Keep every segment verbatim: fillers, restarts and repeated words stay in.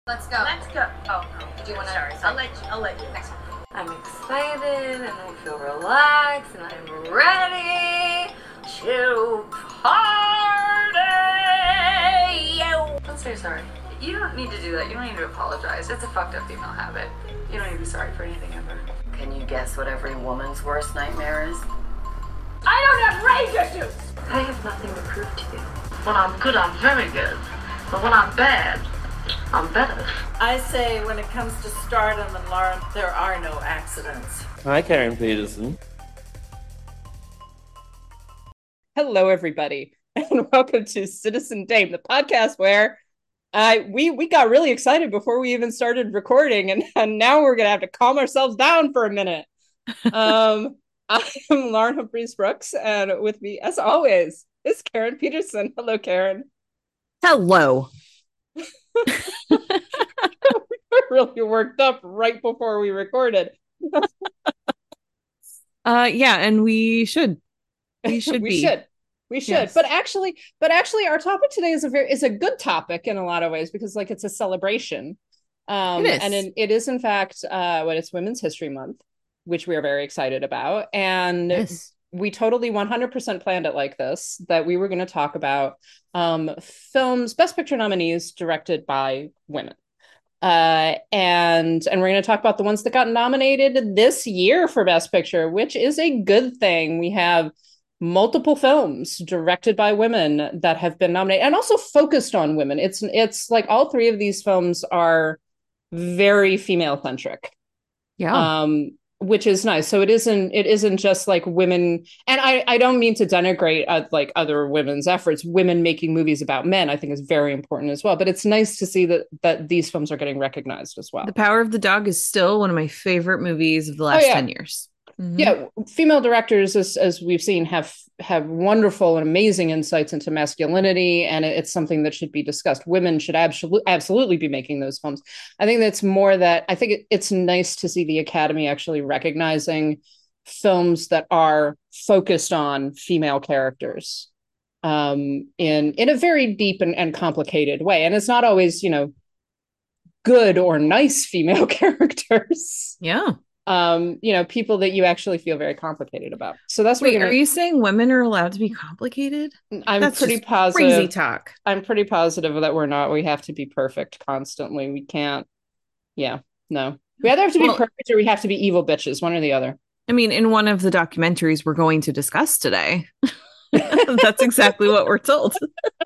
Let's go. Let's go. Oh, do you want to? Sorry, I'll let you. I'll let you. Next one. I'm excited and I feel relaxed and I'm ready to party. Let's say sorry. You don't need to do that. You don't need to apologize. It's a fucked up female habit. You don't need to be sorry for anything ever. Can you guess what every woman's worst nightmare is? I don't have rage issues. I have nothing to prove to you. When I'm good, I'm very good. But when I'm bad, I'm better. I say when it comes to stardom and Lauren, there are no accidents. Hi, Karen Peterson. Hello, everybody, and welcome to Citizen Dame, the podcast where uh, we we got really excited before we even started recording, and, and now we're going to have to calm ourselves down for a minute. Um, I am Lauren Humphries Brooks, and with me, as always, is Karen Peterson. Hello, Karen. Hello. We were really worked up right before we recorded. uh, yeah, and we should. We should we be. should. We should. Yes. But actually, but actually, our topic today is a very is a good topic in a lot of ways because, like, it's a celebration. Um, It is. and in, it is, in fact, uh, what it's Women's History Month, which we are very excited about. And Yes. we totally one hundred percent planned it like this, that we were going to talk about um, films, Best Picture nominees directed by women. Uh, and and we're going to talk about the ones that got nominated this year for Best Picture, which is a good thing. We have multiple films directed by women that have been nominated and also focused on women. It's it's like all three of these films are very female centric. Yeah. Um, which is nice. So it isn't it isn't just like women, and I I don't mean to denigrate uh, like other women's efforts. Women making movies about men, I think, is very important as well. But it's nice to see that that these films are getting recognized as well. The Power of the Dog is still one of my favorite movies of the last Oh, yeah. ten years. Mhm. Yeah, female directors, as as we've seen, have have wonderful and amazing insights into masculinity, and it, it's something that should be discussed. Women should absolutely absolutely be making those films. I think that's more that I think it, it's nice to see the Academy actually recognizing films that are focused on female characters um, in in a very deep and, and complicated way. And it's not always, you know, good or nice female characters. Yeah. Um, you know, people that you actually feel very complicated about. So that's what Wait, we're gonna, are you saying women are allowed to be complicated? I'm That's pretty just positive. Crazy talk. I'm pretty positive that we're not. We have to be perfect constantly. We can't. Yeah, no. We either have to be Well- perfect or we have to be evil bitches. One or the other. I mean, in one of the documentaries we're going to discuss today, that's exactly what we're told.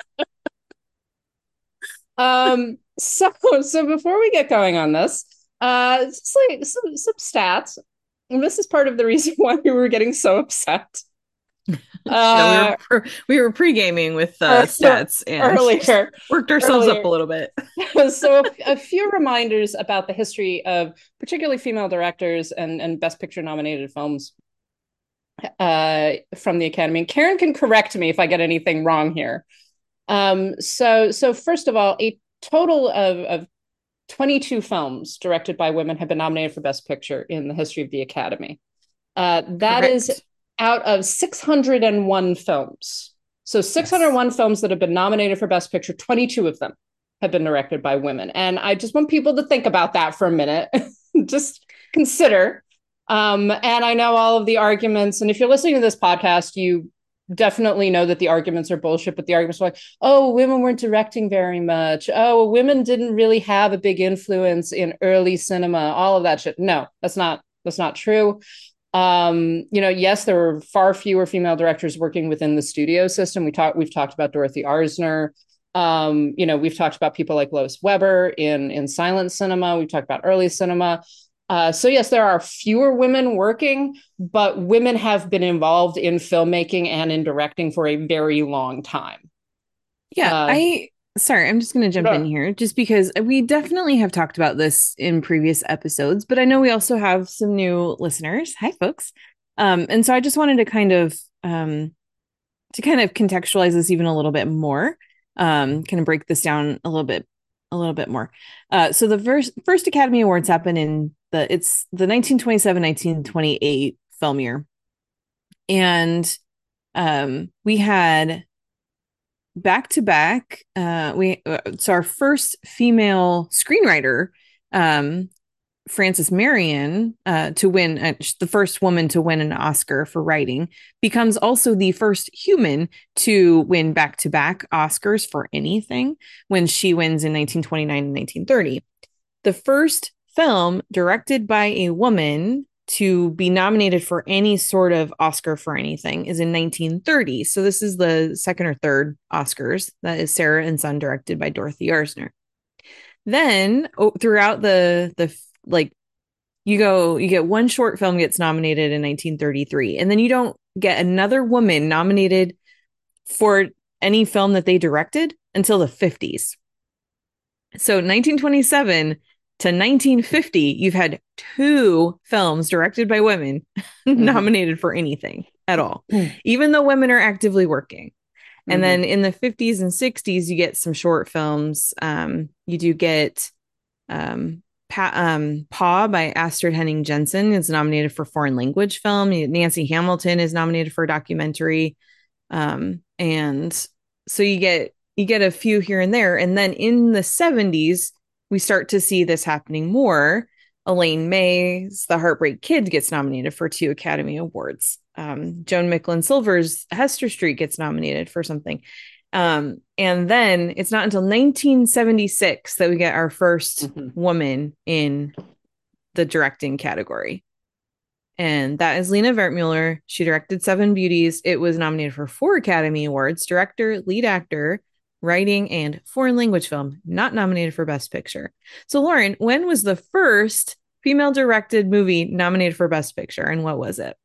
Um. So so before we get going on this, uh, just like some some stats. And this is part of the reason why we were getting so upset. Yeah, Uh, we, were pre- we were pre-gaming with uh, ear- stats and earlier. worked ourselves earlier. up a little bit. So a, a few reminders about the history of particularly female directors and, and Best Picture nominated films uh, from the Academy. And Karen can correct me if I get anything wrong here. Um, so, so first of all, a total of, of twenty-two films directed by women have been nominated for Best Picture in the history of the Academy. Uh, that Correct. is out of six hundred one films. So six hundred one yes. films that have been nominated for Best Picture, twenty-two of them have been directed by women. And I just want people to think about that for a minute. Just consider. Um, and I know all of the arguments. And if you're listening to this podcast, you definitely know that the arguments are bullshit, but the arguments are like, oh, women weren't directing very much. Oh, women didn't really have a big influence in early cinema, all of that shit. No, that's not, that's not true. Um, you know, yes, there were far fewer female directors working within the studio system. We talked, we've talked about Dorothy Arzner. Um, you know, we've talked about people like Lois Weber in, in silent cinema. We've talked about early cinema. Uh, so yes, there are fewer women working, but women have been involved in filmmaking and in directing for a very long time. Yeah, Uh, I sorry, I'm just going to jump Sure. in here just because we definitely have talked about this in previous episodes, but I know we also have some new listeners. Hi, folks. Um, and so I just wanted to kind of um, to kind of contextualize this even a little bit more, um, kind of break this down a little bit, a little bit more. Uh, so the first first Academy Awards happened in the it's the nineteen twenty-seven nineteen twenty-eight film year, and um, we had back to back, uh, we uh, so our first female screenwriter, um, Frances Marion, uh, to win uh, the first woman to win an Oscar for writing, becomes also the first human to win back to back Oscars for anything when she wins in nineteen twenty-nine and nineteen thirty. The first film directed by a woman to be nominated for any sort of Oscar for anything is in nineteen thirty. So this is the second or third Oscars. That is Sarah and Son, directed by Dorothy Arzner. Then oh, throughout the the like you go you get one short film gets nominated in nineteen thirty-three, and then you don't get another woman nominated for any film that they directed until the fifties. So nineteen twenty-seven to nineteen fifty, you've had two films directed by women mm-hmm. nominated for anything at all, mm-hmm. even though women are actively working. Mm-hmm. And then in the fifties and sixties, you get some short films. Um, you do get um, pa- um, Paw by Astrid Henning Jensen is nominated for foreign language film. Nancy Hamilton is nominated for a documentary. Um, and so you get you get a few here and there. And then in the seventies, we start to see this happening more. Elaine May's The Heartbreak Kid gets nominated for two Academy Awards. Um, Joan Micklin Silver's Hester Street gets nominated for something. Um, and then it's not until nineteen seventy-six that we get our first mm-hmm. woman in the directing category. And that is Lena Wertmuller. She directed Seven Beauties. It was nominated for four Academy Awards: director, lead actor, writing, and foreign language film. Not nominated for Best Picture. So, Lauren, when was the first female directed movie nominated for Best Picture, and what was it?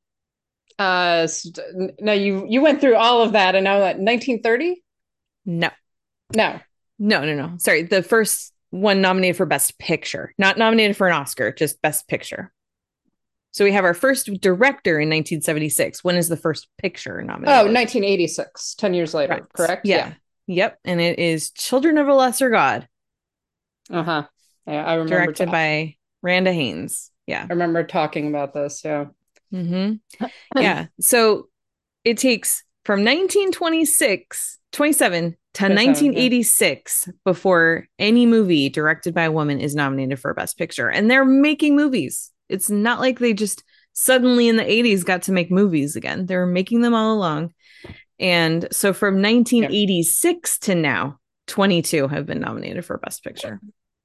Uh, no, you you went through all of that, and now like nineteen thirty? No, no, no, no, no. Sorry, the first one nominated for Best Picture, not nominated for an Oscar, just Best Picture. So we have our first director in nineteen seventy-six. When is the first picture nominated? Oh, nineteen eighty-six, ten years later, correct? correct? Yeah. yeah. Yep, and it is Children of a Lesser God. Uh-huh. Yeah, I remember. Directed ta- by Randa Haynes. Yeah. I remember talking about this, yeah. Mm-hmm. Yeah. So it takes from nineteen twenty-six, twenty-seven to nineteen eighty-six yeah. before any movie directed by a woman is nominated for Best Picture. And they're making movies. It's not like they just suddenly in the eighties got to make movies again. They were making them all along. And so from nineteen eighty-six yeah. to now, twenty-two have been nominated for Best Picture.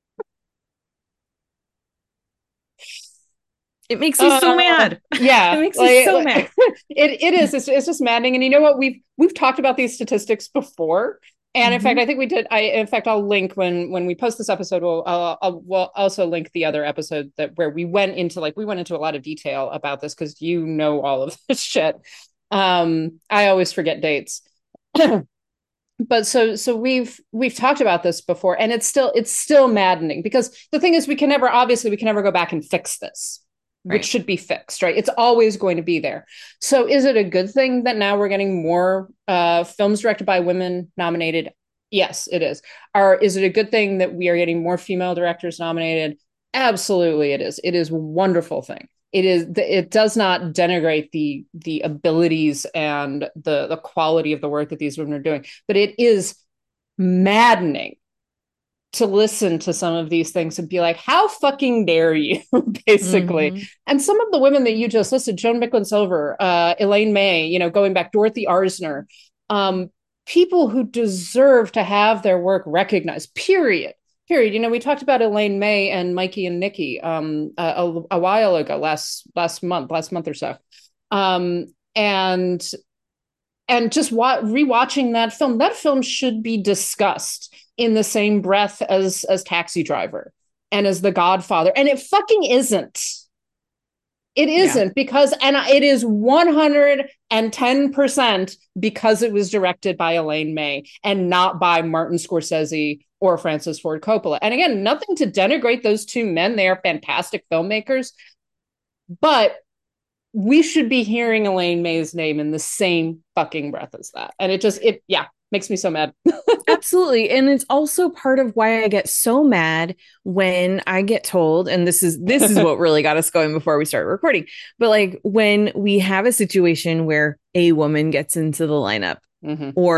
It makes me uh, so mad. Yeah. It makes like, me so like, mad. It it is. It's, it's just maddening. And you know what? We've we've talked about these statistics before. And mm-hmm. in fact, I think we did. I in fact, I'll link when when we post this episode. We'll I'll, I'll we'll also link the other episode that where we went into like we went into a lot of detail about this because you know all of this shit. Um, I always forget dates. But so so we've we've talked about this before, and it's still it's still maddening because the thing is we can never obviously we can never go back and fix this. Right. Which should be fixed, right? It's always going to be there. So is it a good thing that now we're getting more uh, films directed by women nominated? Yes, it is. Are, is it a good thing that we are getting more female directors nominated? Absolutely, it is. It is a wonderful thing. It is. It does not denigrate the the abilities and the, the quality of the work that these women are doing, but it is maddening to listen to some of these things and be like, how fucking dare you, basically. Mm-hmm. And some of the women that you just listed, Joan Micklin Silver, uh, Elaine May, you know, going back, Dorothy Arzner, um, people who deserve to have their work recognized, period. Period. You know, we talked about Elaine May and Mikey and Nikki um, a, a, a while ago, last last month, last month or so. Um, and and just wa- rewatching that film, that film should be discussed in the same breath as as Taxi Driver and as The Godfather. And it fucking isn't. It isn't yeah. because, and it is one hundred ten percent because it was directed by Elaine May and not by Martin Scorsese or Francis Ford Coppola. And again, nothing to denigrate those two men. They are fantastic filmmakers, but we should be hearing Elaine May's name in the same fucking breath as that. And it just, it, yeah, makes me so mad. Absolutely. And it's also part of why I get so mad when I get told, and this is this is what really got us going before we started recording, but like when we have a situation where a woman gets into the lineup mm-hmm. or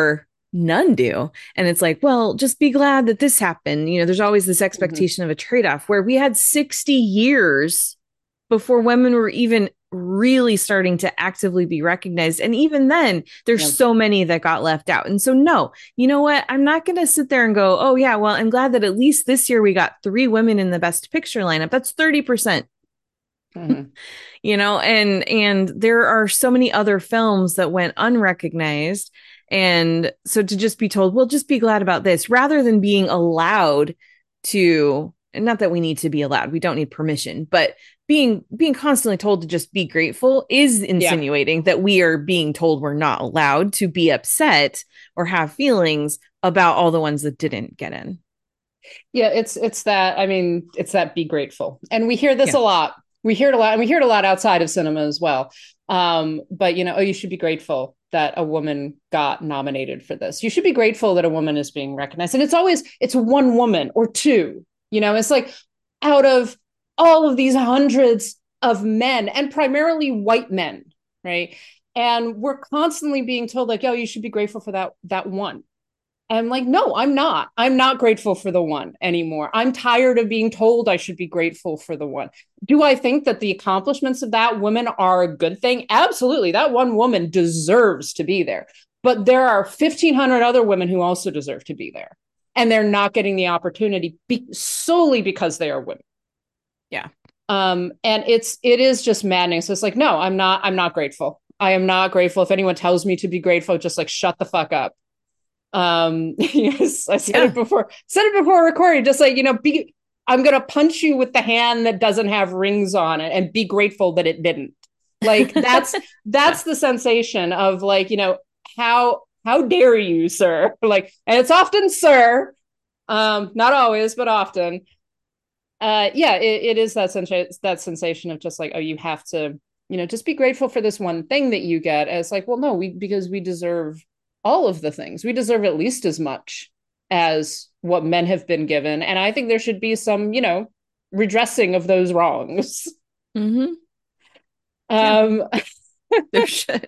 none do. And it's like, well, just be glad that this happened. You know, there's always this Mm-hmm. expectation of a trade-off where we had sixty years before women were even really starting to actively be recognized. And even then, there's Yep. so many that got left out. And so, no, you know what? I'm not going to sit there and go, oh, yeah, well, I'm glad that at least this year we got three women in the Best Picture lineup. That's thirty percent. Mhm. You know, and and there are so many other films that went unrecognized. And so to just be told, well, just be glad about this, rather than being allowed to, and not that we need to be allowed, we don't need permission, but being being constantly told to just be grateful is insinuating that we are being told we're not allowed to be upset or have feelings about all the ones that didn't get in. Yeah, it's it's that, I mean, it's that be grateful. And we hear this Yeah. a lot. We hear it a lot, and we hear it a lot outside of cinema as well. Um, but you know, oh, you should be grateful that a woman got nominated for this. You should be grateful that a woman is being recognized. And it's always, it's one woman or two. You know, it's like out of all of these hundreds of men, and primarily white men, right? And we're constantly being told, like, yo, you should be grateful for that that one. And I'm like, no, I'm not. I'm not grateful for the one anymore. I'm tired of being told I should be grateful for the one. Do I think that the accomplishments of that woman are a good thing? Absolutely. That one woman deserves to be there. But there are fifteen hundred other women who also deserve to be there. And they're not getting the opportunity be- solely because they are women. Yeah. Um, and it's it is just maddening. So it's like, no, I'm not, I'm not grateful. I am not grateful. If anyone tells me to be grateful, just like shut the fuck up. Um, yes, I said Yeah. it before, said it before recording, just like, you know, be, I'm going to punch you with the hand that doesn't have rings on it and be grateful that it didn't. Like, that's, that's the sensation of like, you know, how, how dare you, sir? Like, and it's often, sir, um, not always, but often. Uh, yeah, it, it is that sensation, that sensation of just like, oh, you have to, you know, just be grateful for this one thing that you get. And it's like, well, no, we, because we deserve all of the things. We deserve at least as much as what men have been given. And I think there should be some, you know, redressing of those wrongs. Mm-hmm. Um, There should.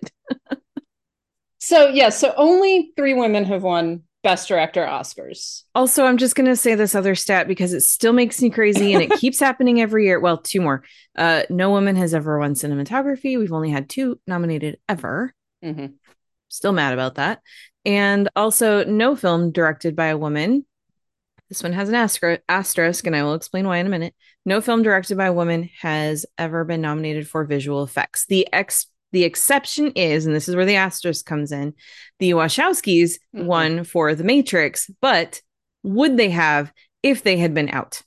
so, yeah, so only three women have won Best Director Oscars. Also, I'm just going to say this other stat because it still makes me crazy and it keeps happening every year. Well, two more. Uh, no woman has ever won cinematography. We've only had two nominated ever. Mm-hmm. Still mad about that. And also, no film directed by a woman. This one has an astro- asterisk, and I will explain why in a minute. No film directed by a woman has ever been nominated for visual effects. The ex the exception is, and this is where the asterisk comes in, the Wachowskis Mhm. won for The Matrix, but would they have if they had been out?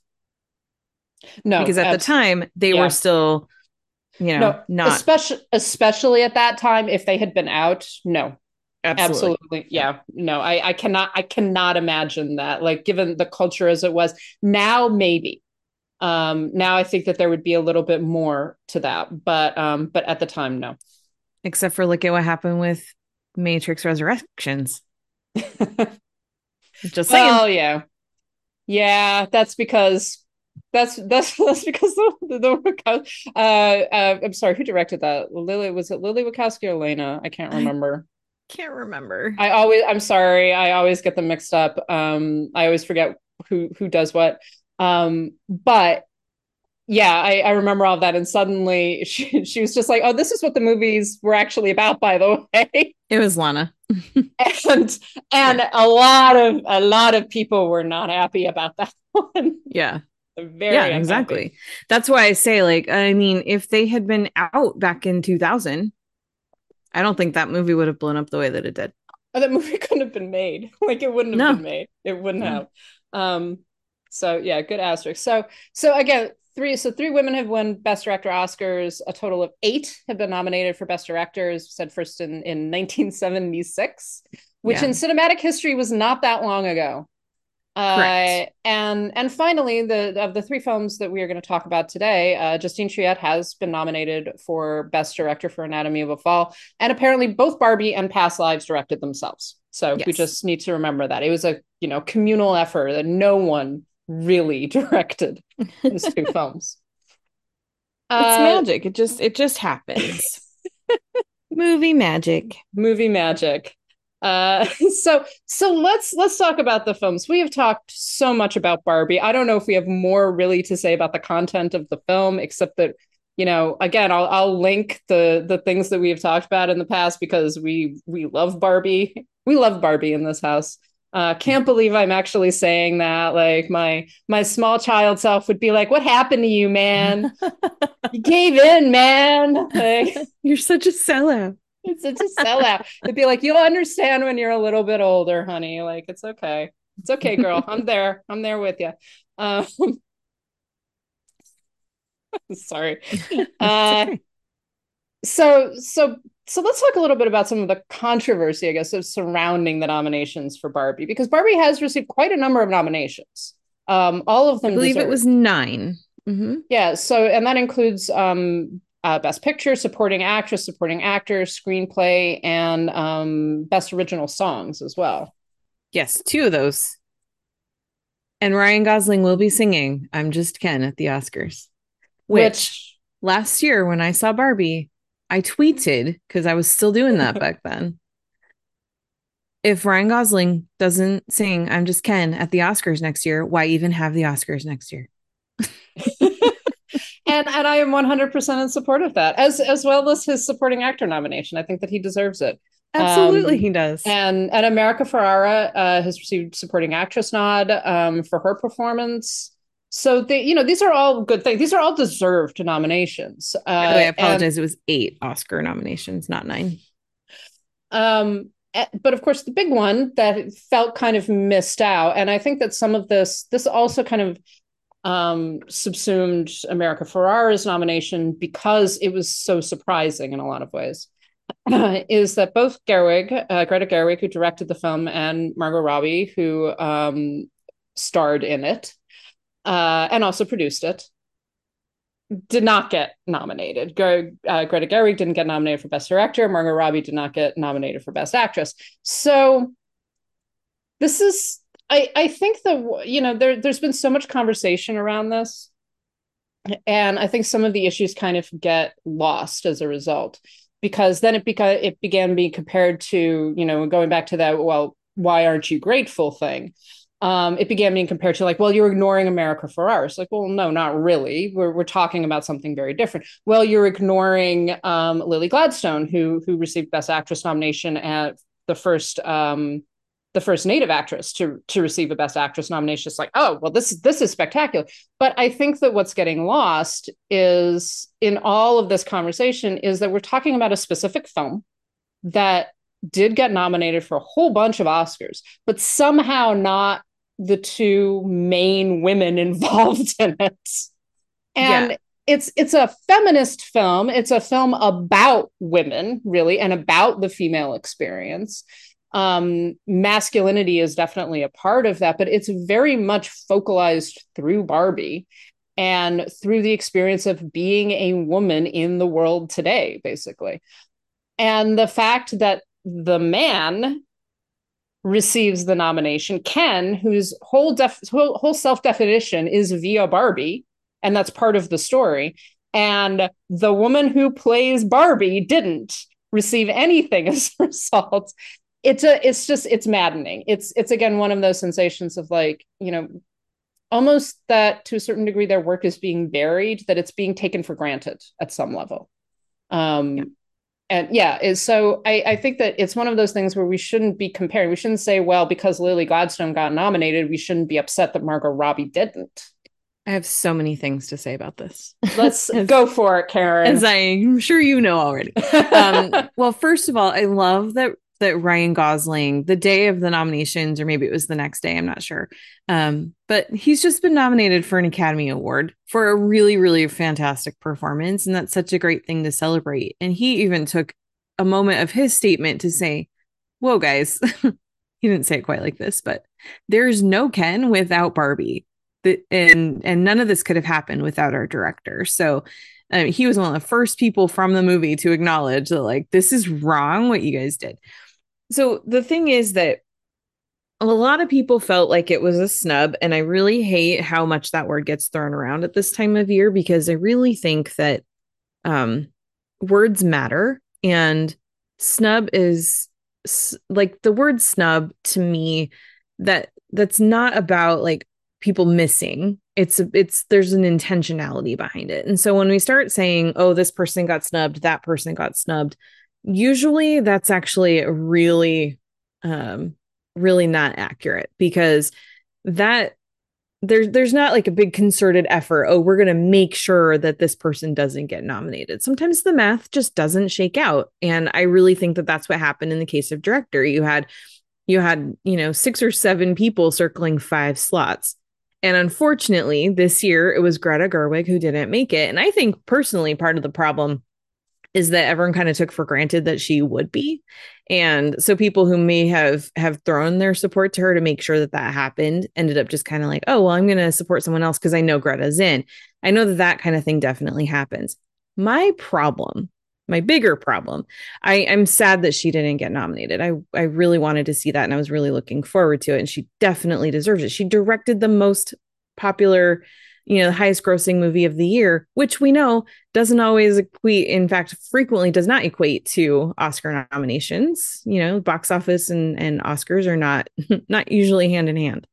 No, Because at abs- the time they yeah. were still, you know, no, not especially especially at that time, if they had been out, no. absolutely. Absolutely. Yeah. No, I, I cannot, I cannot imagine that. Like, given the culture as it was now, maybe. Um, now I think that there would be a little bit more to that, but um, but at the time, no. Except for look at what happened with Matrix Resurrections. Just saying. Well, yeah, yeah. That's because that's that's that's because the the, the uh, uh I'm sorry, who directed that? Lily, was it Lily Wachowski or Lena? I can't I- remember. Can't remember. I always, I'm sorry, I always get them mixed up. Um, I always forget who who does what. Um, but yeah, I, I remember all of that, and suddenly she she was just like, "Oh, this is what the movies were actually about, by the way." It was Lana. and and a lot of a lot of people were not happy about that one. Yeah. Very yeah, unhappy. exactly. That's why I say, like, I mean, if they had been out back in two thousand, I don't think that movie would have blown up the way that it did. Oh, that movie couldn't have been made. Like, it wouldn't have No. been made. It wouldn't No. have. Um, so yeah, good asterisk. So so again, three so three women have won Best Director Oscars. A total of eight have been nominated for Best Directors. Said first in in nineteen seventy-six, which Yeah. in cinematic history was not that long ago. Uh, Correct. and and finally, the of the three films that we are going to talk about today, uh, Justine Triet has been nominated for Best Director for Anatomy of a Fall, and apparently both Barbie and Past Lives directed themselves. So we Yes. just need to remember that it was a you know communal effort that no one really directed these two films. It's Uh, magic. It just it just happens. Movie magic. movie magic. Uh, so so let's let's talk about the films. We have talked so much about Barbie. I don't know if we have more really to say about the content of the film, except that, you know, again, I'll I'll link the the things that we have talked about in the past because we we love Barbie. We love Barbie in this house. Uh, can't believe I'm actually saying that. Like my my small child self would be like, "What happened to you, man? You gave in, man." Like, You're such a sellout. it's such a sellout. It'd be like, you'll understand when you're a little bit older, honey. Like, it's okay. It's okay, girl. I'm there. I'm there with you. Um, sorry. Uh, Okay. so, so, so let's talk a little bit about some of the controversy, I guess, of surrounding the nominations for Barbie, because Barbie has received quite a number of nominations. Um, all of them I believe deserved. it was nine. Mm-hmm. Yeah. So, and that includes um, uh, Best Picture, Supporting Actress, Supporting Actor, Screenplay, and um, Best Original Songs as well. Yes, two of those. And Ryan Gosling will be singing I'm Just Ken at the Oscars. Which, Which last year when I saw Barbie, I tweeted, because I was still doing that back then. If Ryan Gosling doesn't sing I'm Just Ken at the Oscars next year, why even have the Oscars next year? and and I am one hundred percent in support of that, as as well as his supporting actor nomination. I think that he deserves it. Absolutely, Um, he does. and and America Ferrara uh, has received supporting actress nod um, for her performance. So they, you know, these are all good things. These are all deserved nominations. Uh, By the way, I and, apologize. It was eight Oscar nominations, not nine. um, eh, but of course, the big one that felt kind of missed out, and I think that some of this this also kind of um, subsumed America Ferrara's nomination because it was so surprising in a lot of ways. Is that both Gerwig, uh, Greta Gerwig, who directed the film, and Margot Robbie, who um, starred in it uh, and also produced it, did not get nominated. Gre- uh, Greta Gerwig didn't get nominated for Best Director. Margot Robbie did not get nominated for Best Actress. So this is, I, I think that, you know, there, there's been so much conversation around this. And I think some of the issues kind of get lost as a result, because then it beca- it began being compared to, you know, going back to that, well, why aren't you grateful thing? Um, it began being compared to like, well, you're ignoring America Ferrera. It's like, well, no, not really. We're we're talking about something very different. Well, you're ignoring um, Lily Gladstone, who who received Best Actress nomination at the first um, the first Native actress to to receive a Best Actress nomination. It's like, oh, well, this this is spectacular. But I think that what's getting lost is in all of this conversation is that we're talking about a specific film that did get nominated for a whole bunch of Oscars, but somehow not the two main women involved in it. And yeah. it's it's a feminist film. It's a film about women, really, and about the female experience. Um, masculinity is definitely a part of that, but it's very much focalized through Barbie and through the experience of being a woman in the world today, basically. And the fact that the man receives the nomination, Ken, whose whole def- whole, whole self-definition is via Barbie, and that's part of the story, and the woman who plays Barbie didn't receive anything as a result. It's a it's just it's maddening. It's it's again one of those sensations of like, you know, almost that to a certain degree their work is being buried, that it's being taken for granted at some level. Um yeah. And yeah, is so I, I think that it's one of those things where we shouldn't be comparing. We shouldn't say, well, because Lily Gladstone got nominated, we shouldn't be upset that Margot Robbie didn't. I have so many things to say about this. Let's as, go for it, Karen. As I'm sure you know already. Um, well, first of all, I love that that Ryan Gosling, the day of the nominations, or maybe it was the next day, I'm not sure. Um, but he's just been nominated for an Academy Award for a really, really fantastic performance. And that's such a great thing to celebrate. And he even took a moment of his statement to say, whoa, guys, he didn't say it quite like this, but there's no Ken without Barbie. The, and, and none of this could have happened without our director. So uh, he was one of the first people from the movie to acknowledge that, like, this is wrong what you guys did. So the thing is that a lot of people felt like it was a snub, and I really hate how much that word gets thrown around at this time of year, because I really think that um, words matter, and snub is like the word snub to me, that that's not about like people missing. It's it's there's an intentionality behind it. And so when we start saying, oh, this person got snubbed, that person got snubbed, usually that's actually really um really not accurate, because that there's there's not like a big concerted effort. Oh, we're going to make sure that this person doesn't get nominated. Sometimes the math just doesn't shake out. And I really think that that's what happened in the case of director. You had, you had, you know, six or seven people circling five slots. And unfortunately, this year it was Greta Gerwig who didn't make it. And I think personally, part of the problem is that everyone kind of took for granted that she would be. And so people who may have have thrown their support to her to make sure that that happened ended up just kind of like, oh, well, I'm going to support someone else because I know Greta's in. I know that that kind of thing definitely happens. My problem, my bigger problem, I, I'm sad that she didn't get nominated. I, I really wanted to see that, and I was really looking forward to it. And she definitely deserves it. She directed the most popular, you know, the highest grossing movie of the year, which we know doesn't always equate, in fact, frequently does not equate to Oscar nominations. You know, box office and, and Oscars are not, not usually hand in hand.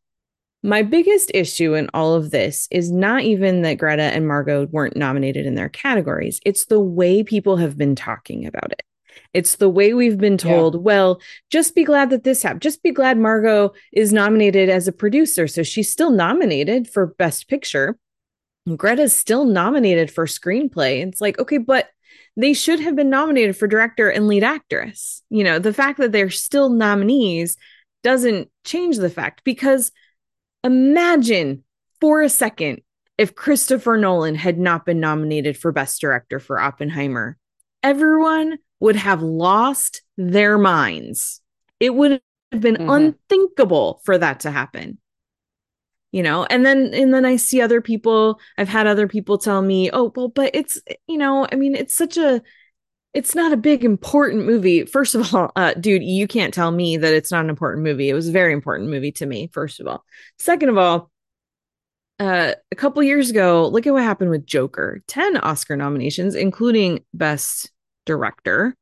My biggest issue in all of this is not even that Greta and Margot weren't nominated in their categories. It's the way people have been talking about it. It's the way we've been told, yeah. well, just be glad that this happened. Just be glad Margot is nominated as a producer. So she's still nominated for Best Picture. Greta's still nominated for screenplay. It's like, okay, but they should have been nominated for director and lead actress. You know, the fact that they're still nominees doesn't change the fact, because imagine for a second if Christopher Nolan had not been nominated for Best Director for Oppenheimer. Everyone would have lost their minds. It would have been mm-hmm. unthinkable for that to happen. You know, and then and then I see other people, I've had other people tell me, oh, well, but it's, you know, I mean, it's such a, it's not a big important movie. First of all, uh, dude, you can't tell me that it's not an important movie. It was a very important movie to me, first of all. Second of all, uh, a couple years ago, look at what happened with Joker. ten Oscar nominations, including Best Director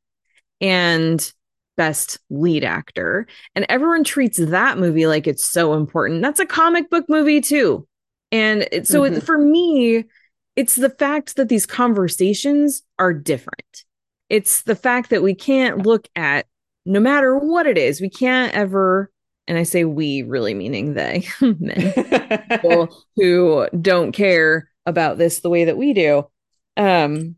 and Best Lead Actor. And everyone treats that movie like it's so important. That's a comic book movie too. And it, so mm-hmm. it, for me, it's the fact that these conversations are different. It's the fact that we can't look at, no matter what it is, we can't ever, and I say we really meaning they, men, people who don't care about this the way that we do. Um,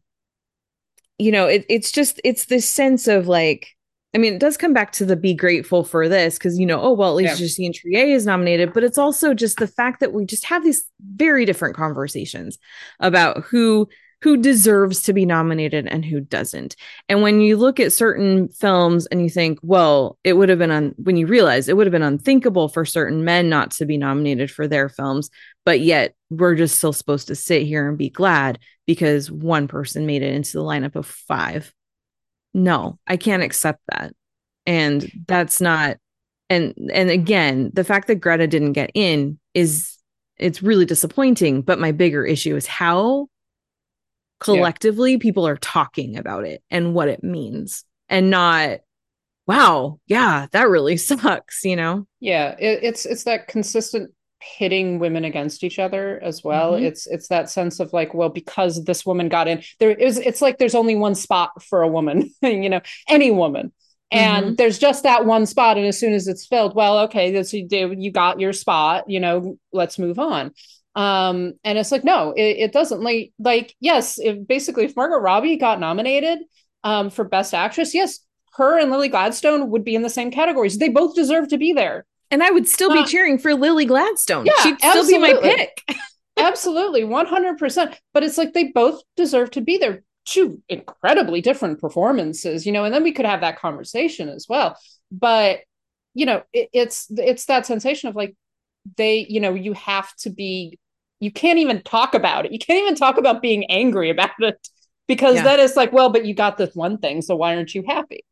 you know, it, it's just, it's this sense of like, I mean, it does come back to the be grateful for this, because, you know, oh, well, at least yeah. Justine Triet is nominated, but it's also just the fact that we just have these very different conversations about who who deserves to be nominated and who doesn't. And when you look at certain films and you think, well, it would have been on, when you realize it would have been unthinkable for certain men not to be nominated for their films, but yet we're just still supposed to sit here and be glad because one person made it into the lineup of five. No, I can't accept that. And that's not, and, and again, the fact that Greta didn't get in is, it's really disappointing. But my bigger issue is how collectively yeah. people are talking about it and what it means, and not, wow, yeah, that really sucks, you know? Yeah, it, it's it's that consistent pitting women against each other as well. Mm-hmm. It's it's that sense of like, well, because this woman got in, there is, it's like there's only one spot for a woman, you know, any woman. And mm-hmm. there's just that one spot. And as soon as it's filled, well, okay, this you do, you got your spot, you know, let's move on. Um, and it's like, no, it, it doesn't like, like, yes, if basically if Margot Robbie got nominated um, for Best Actress, yes, her and Lily Gladstone would be in the same categories. They both deserve to be there. And I would still be uh, cheering for Lily Gladstone. Yeah, she'd still absolutely. be my pick. Absolutely, one hundred percent. But it's like they both deserve to be there. Two incredibly different performances, you know, and then we could have that conversation as well. But, you know, it, it's it's that sensation of like, they, you know, you have to be, you can't even talk about it. You can't even talk about being angry about it, because yeah. then it's like, well, but you got this one thing, so why aren't you happy?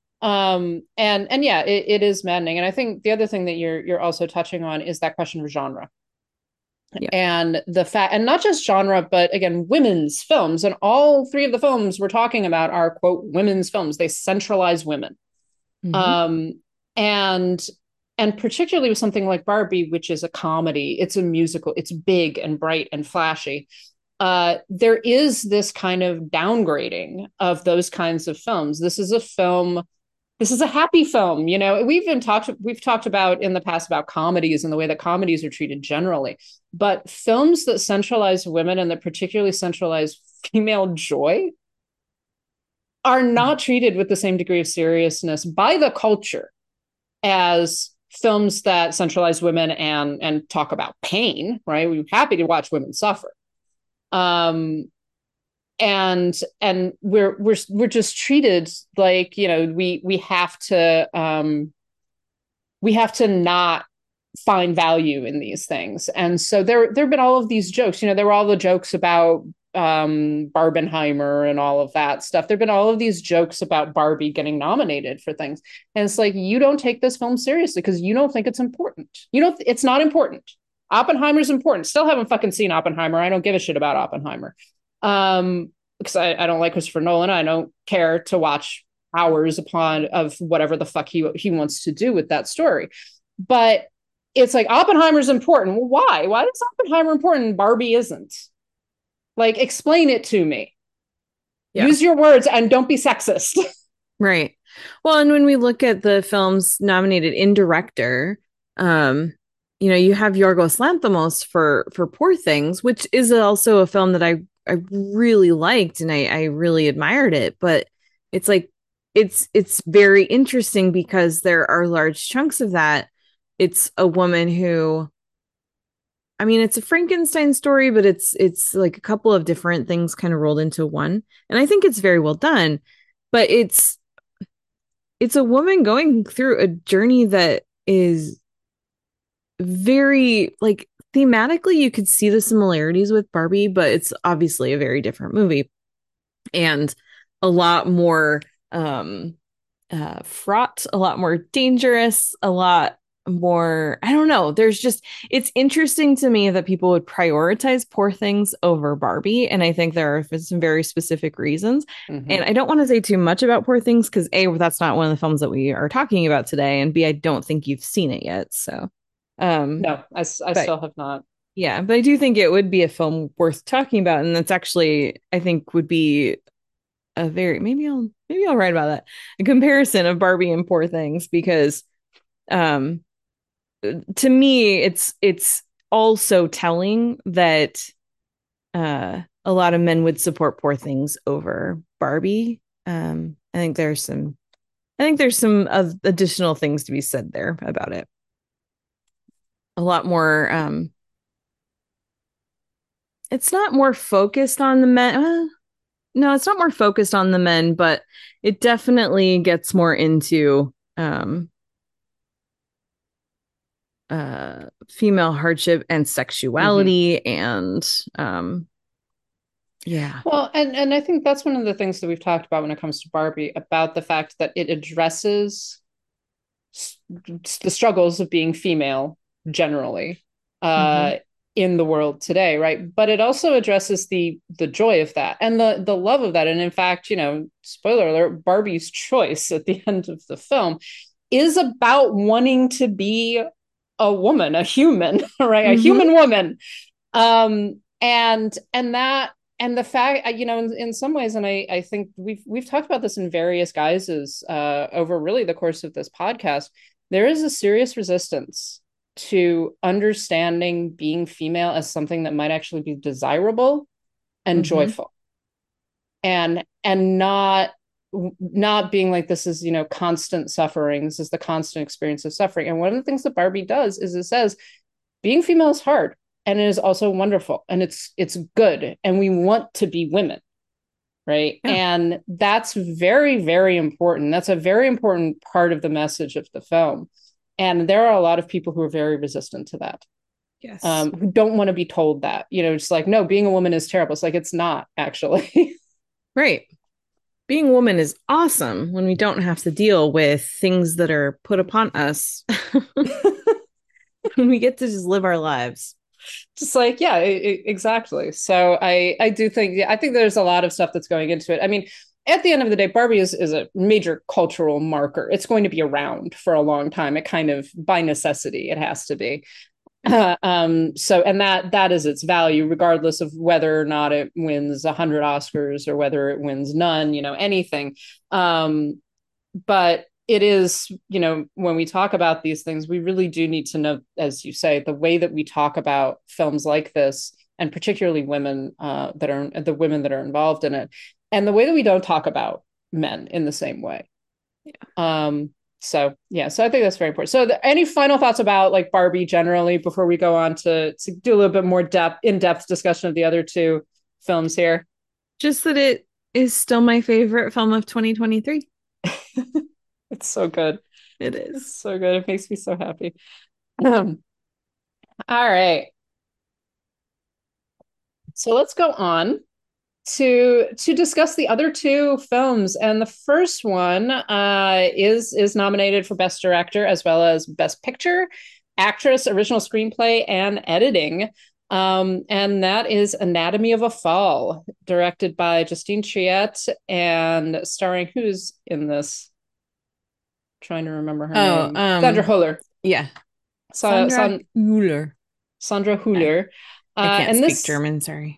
Um, and, and yeah, it, it is maddening. And I think the other thing that you're, you're also touching on is that question of genre. Yeah. And the fact, and not just genre, but again, women's films. And all three of the films we're talking about are, quote, women's films. They centralize women. Mhm. Um, and and particularly with something like Barbie, which is a comedy, it's a musical, it's big and bright and flashy. Uh, there is this kind of downgrading of those kinds of films. This is a film. This is a happy film. You know, we've been talked. We've talked about in the past about comedies and the way that comedies are treated generally, but films that centralize women and that particularly centralize female joy are not treated with the same degree of seriousness by the culture as films that centralize women and and talk about pain. Right? We're happy to watch women suffer. Um, and and we're we're we're just treated like, you know, we we have to um we have to not find value in these things. And so there there have been all of these jokes. You know, there were all the jokes about um Barbenheimer and all of that stuff. There've been all of these jokes about Barbie getting nominated for things. And it's like, you don't take this film seriously because you don't think it's important. You don't, it's not important. Oppenheimer's important. Still haven't fucking seen Oppenheimer. I don't give a shit about Oppenheimer. Um, because I, I don't like Christopher Nolan. I don't care to watch hours upon of whatever the fuck he he wants to do with that story. But it's like, Oppenheimer's important. Well, why? Why is Oppenheimer important and Barbie isn't? Like, explain it to me. Yeah. Use your words and don't be sexist. Right. Well, and when we look at the films nominated in director, um, you know, you have Yorgos Lanthimos for for Poor Things, which is also a film that I I really liked and I I really admired it. But it's like it's it's very interesting because there are large chunks of that. It's a woman who, I mean, it's a Frankenstein story, but it's it's like a couple of different things kind of rolled into one. And I think it's very well done. But it's it's a woman going through a journey that is very, like, thematically you could see the similarities with Barbie, but it's obviously a very different movie and a lot more um uh fraught, a lot more dangerous, a lot more, I don't know, there's just, it's interesting to me that people would prioritize Poor Things over Barbie, and I think there are some very specific reasons. Mm-hmm. And I don't want to say too much about Poor Things because A, that's not one of the films that we are talking about today, and B, I don't think you've seen it yet, so um no, I, I but, still have not. Yeah, but I do think it would be a film worth talking about, and that's actually, I think, would be a very, maybe I'll maybe I'll write about that, a comparison of Barbie and Poor Things, because um to me it's it's also telling that uh a lot of men would support Poor Things over Barbie. um I think there's some I think there's some uh, additional things to be said there about it. A lot more um it's not more focused on the men. Uh, no, it's not more focused on the men, but it definitely gets more into um uh female hardship and sexuality. Mm-hmm. And um yeah. Well, and and I think that's one of the things that we've talked about when it comes to Barbie, about the fact that it addresses the struggles of being female generally uh mm-hmm. in the world today, right? But it also addresses the the joy of that and the the love of that. And in fact, you know, spoiler alert, Barbie's choice at the end of the film is about wanting to be a woman, a human, right? Mm-hmm. A human woman. Um, and and that and the fact, you know, in, in some ways, and I I think we've we've talked about this in various guises uh, over really the course of this podcast. There is a serious resistance to understanding being female as something that might actually be desirable and mm-hmm. joyful, and and not not being like, this is, you know, constant suffering. This is the constant experience of suffering. And one of the things that Barbie does is it says being female is hard, and it is also wonderful, and it's it's good, and we want to be women, right? Yeah. And that's very, very important. That's a very important part of the message of the film. And there are a lot of people who are very resistant to that. Yes. Um, who don't want to be told that, you know, it's like, no, being a woman is terrible. It's like, it's not actually. Right. Being a woman is awesome when we don't have to deal with things that are put upon us. When we get to just live our lives. Just like, yeah, it, it, exactly. So I, I do think, yeah, I think there's a lot of stuff that's going into it. I mean, at the end of the day, Barbie is, is a major cultural marker. It's going to be around for a long time. It kind of, by necessity, it has to be. Uh, um, so, and that that is its value, regardless of whether or not it wins a hundred Oscars or whether it wins none, you know, anything. Um, but it is, you know, when we talk about these things, we really do need to know, as you say, the way that we talk about films like this, and particularly women uh, that are the women that are involved in it, and the way that we don't talk about men in the same way. Yeah. Um, so yeah, so I think that's very important. So the, any final thoughts about like Barbie generally before we go on to, to do a little bit more depth, in-depth discussion of the other two films here? Just that it is still my favorite film of twenty twenty-three. It's so good. It is. It's so good. It makes me so happy. Um, all right. So let's go on to to discuss the other two films, and the first one uh is is nominated for Best Director as well as Best Picture, Actress, Original Screenplay, and Editing, um and that is Anatomy of a Fall, directed by Justine Triet and starring, who's in this, trying to remember her Oh, name, um, Sandra Hüller. Yeah. Sa- Sandra San- Hüller. Sandra Hüller. I Uh, can't and speak this German, sorry.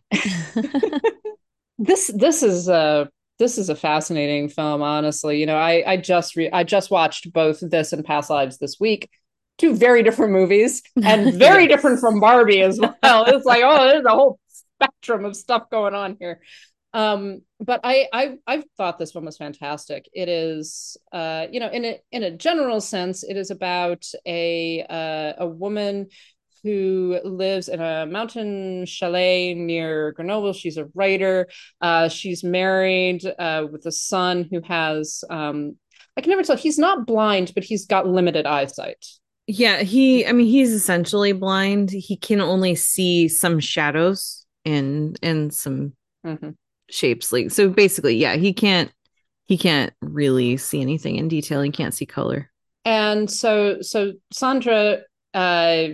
this this is a this is a fascinating film, honestly. You know, I I just re- I just watched both this and Past Lives this week. Two very different movies, and very Yes. different from Barbie as well. It's like, oh, there's a whole spectrum of stuff going on here. Um, but I I I thought this one was fantastic. It is, uh, you know, in a in a general sense, it is about a uh, a woman who lives in a mountain chalet near Grenoble. She's a writer. Uh, she's married uh, with a son who has, um, I can never tell, he's not blind, but he's got limited eyesight. Yeah, he I mean he's essentially blind. He can only see some shadows and and some Mm-hmm. shapes, like, so basically, yeah, he can't he can't really see anything in detail. He can't see color. And so, so Sandra uh,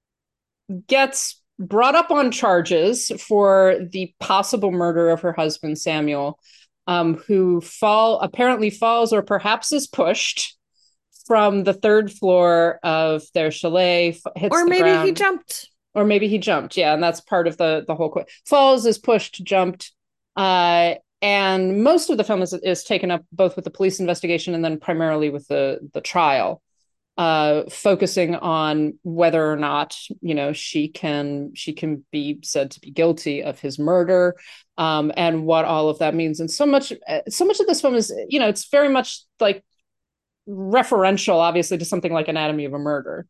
gets brought up on charges for the possible murder of her husband, Samuel, um, who fall apparently falls or perhaps is pushed from the third floor of their chalet, hits Or the maybe he ground. jumped. Or maybe he jumped. Yeah, and that's part of the the whole qu- falls, is pushed, jumped, uh, and most of the film is is taken up both with the police investigation and then primarily with the the trial, uh, focusing on whether or not, you know, she can she can be said to be guilty of his murder, um, and what all of that means. And so much so much of this film is, you know, it's very much like referential, obviously, to something like Anatomy of a Murder.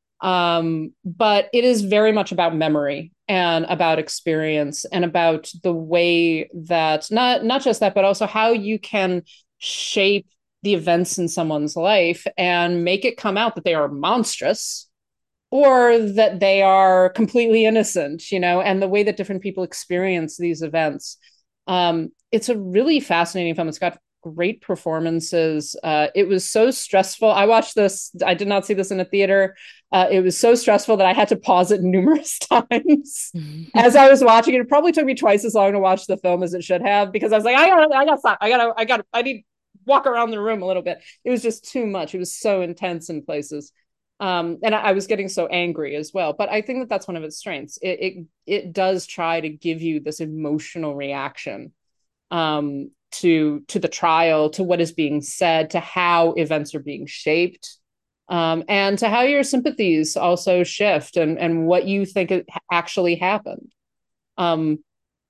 Um, but it is very much about memory and about experience and about the way that not not just that, but also how you can shape the events in someone's life and make it come out that they are monstrous or that they are completely innocent, you know, and the way that different people experience these events. Um, it's a really fascinating film. It's got great performances. Uh, it was so stressful. I watched this, I did not see this in a theater. Uh, it was so stressful that I had to pause it numerous times as I was watching it. It probably took me twice as long to watch the film as it should have, because I was like, I gotta, I gotta stop. I gotta, I gotta, I need to walk around the room a little bit. It was just too much. It was so intense in places. Um, and I, I was getting so angry as well. But I think that that's one of its strengths. It, it, it does try to give you this emotional reaction um, to, to the trial, to what is being said, to how events are being shaped. Um, and to how your sympathies also shift, and, and what you think it actually happened. Um,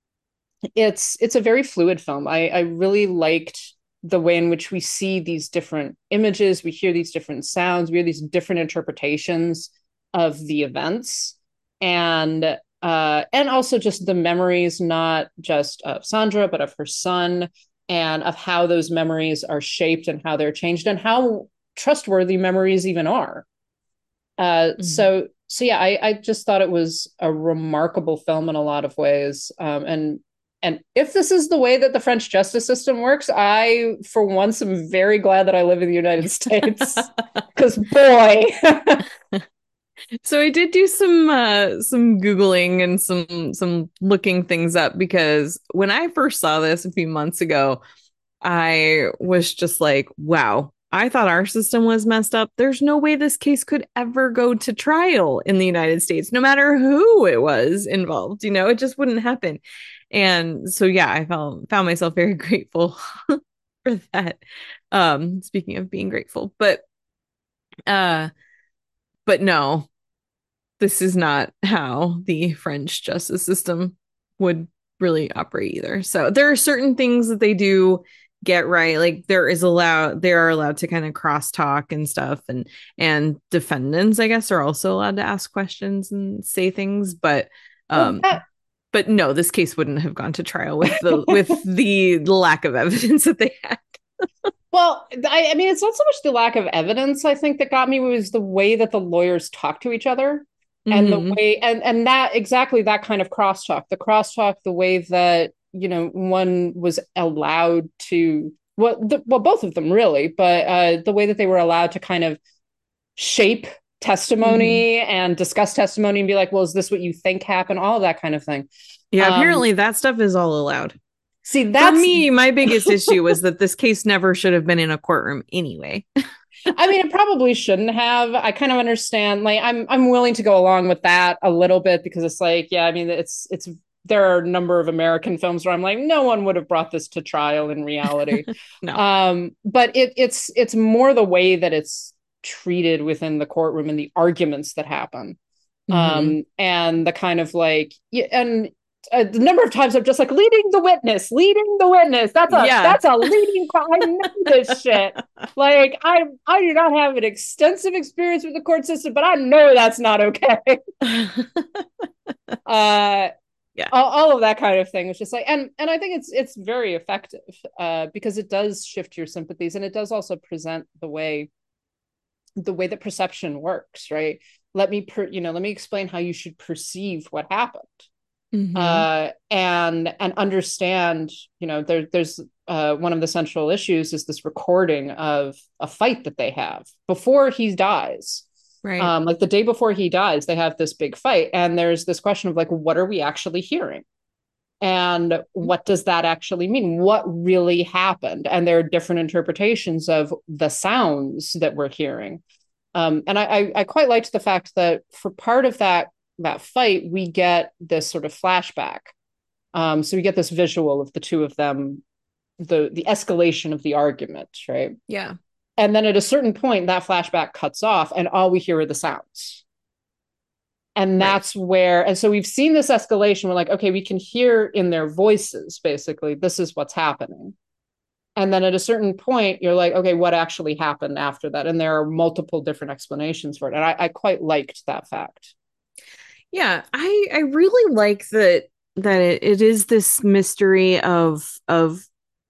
it's it's a very fluid film. I, I really liked the way in which we see these different images, we hear these different sounds, we hear these different interpretations of the events, and uh, and also just the memories, not just of Sandra, but of her son, and of how those memories are shaped and how they're changed, and how trustworthy memories even are. Uh, mm-hmm. So, so yeah, I, I just thought it was a remarkable film in a lot of ways. Um, and and if this is the way that the French justice system works, I, for once, am very glad that I live in the United States, because boy. So I did do some uh, some Googling and some some looking things up, because when I first saw this a few months ago, I was just like, wow, I thought our system was messed up. There's no way this case could ever go to trial in the United States, no matter who it was involved. You know, it just wouldn't happen. And so, yeah, I found found myself very grateful for that. Um, speaking of being grateful, but uh, but no, this is not how the French justice system would really operate either. So there are certain things that they do get right. Like there is allowed, they are allowed to kind of cross talk and stuff, and and defendants, I guess, are also allowed to ask questions and say things. But um, Well, that- but no, this case wouldn't have gone to trial with the with the lack of evidence that they had. Well, I, I mean, it's not so much the lack of evidence, I think, that got me, was the way that the lawyers talk to each other. And the Mhm. way, and and that exactly that kind of crosstalk, the crosstalk, the way that, you know, one was allowed to, well, the, well, both of them really, but uh, the way that they were allowed to kind of shape testimony and discuss testimony and be like, well, is this what you think happened? All of that kind of thing. Yeah, Um, apparently that stuff is all allowed. See, that's For me, my biggest issue was that this case never should have been in a courtroom anyway. I mean, it probably shouldn't have. I kind of understand. Like, I'm I'm willing to go along with that a little bit, because it's like, yeah, I mean, it's it's there are a number of American films where I'm like, no one would have brought this to trial in reality. No. Um, but it it's it's more the way that it's treated within the courtroom and the arguments that happen. Mhm. Um, and the kind of like, yeah, and uh, the number of times I'm just like, leading the witness, leading the witness. That's a Yeah. that's a leading. I know this shit. Like, I I do not have an extensive experience with the court system, but I know that's not okay. uh, Yeah. all, all of that kind of thing was just like, and and I think it's it's very effective, uh, because it does shift your sympathies, and it does also present the way the way that perception works, right? Let me per, you know, let me explain how you should perceive what happened. Mhm. Uh, and and understand, you know, there, there's uh, one of the central issues is this recording of a fight that they have before he dies. Right. Um, like the day before he dies, they have this big fight, and there's this question of like, what are we actually hearing? And what does that actually mean? What really happened? And there are different interpretations of the sounds that we're hearing. Um, and I, I, I quite liked the fact that for part of that that fight, we get this sort of flashback. Um, so we get this visual of the two of them, the the escalation of the argument, right? Yeah. And then at a certain point, that flashback cuts off, and all we hear are the sounds. And that's right. where, and so we've seen this escalation. We're like, okay, we can hear in their voices, basically, this is what's happening. And then at a certain point, you're like, okay, what actually happened after that? And there are multiple different explanations for it. And I, I quite liked that fact. Yeah, I I really like that that it, it is this mystery of of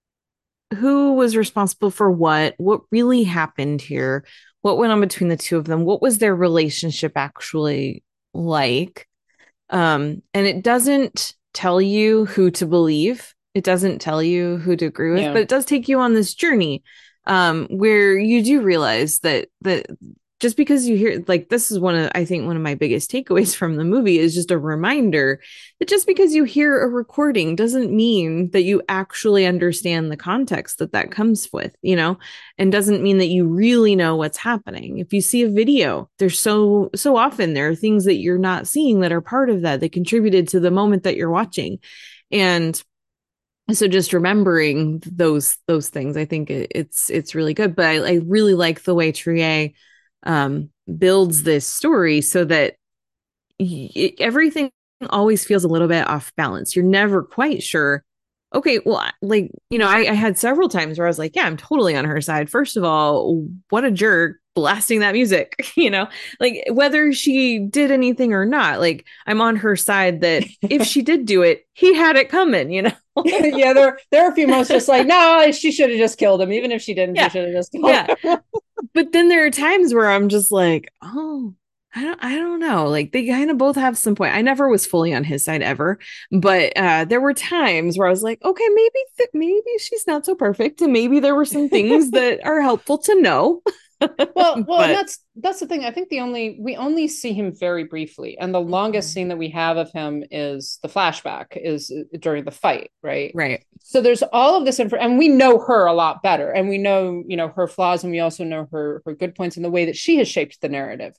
who was responsible for what, what really happened here, what went on between the two of them, what was their relationship actually like. Um, and it doesn't tell you who to believe. It doesn't tell you who to agree with, Yeah. but it does take you on this journey um, where you do realize that that just because you hear, like, this is one of, I think, one of my biggest takeaways from the movie is just a reminder that just because you hear a recording doesn't mean that you actually understand the context that that comes with, you know, and doesn't mean that you really know what's happening. If you see a video, there's so, so often there are things that you're not seeing that are part of that, that contributed to the moment that you're watching. And so just remembering those, those things, I think it, it's, it's really good. But I, I really like the way Trier um builds this story so that y- everything always feels a little bit off balance. You're never quite sure. Okay, well, like, you know, I, I had several times where I was like, yeah, I'm totally on her side. First of all, what a jerk blasting that music, you know, like whether she did anything or not, like I'm on her side that if she did do it, he had it coming, you know. Yeah, there there are a few moments just like, no, she should have just killed him. Even if she didn't, Yeah. she should have just killed Yeah. him. But then there are times where I'm just like, oh, I don't, I don't know. Like they kind of both have some point. I never was fully on his side ever, but uh, there were times where I was like, okay, maybe, th- maybe she's not so perfect, and maybe there were some things that are helpful to know. Well, well, and But that's that's the thing. I think the only we only see him very briefly, and the longest scene that we have of him is the flashback is uh, during the fight, right? right. So there's all of this info, and we know her a lot better, and we know, you know, her flaws, and we also know her her good points in the way that she has shaped the narrative.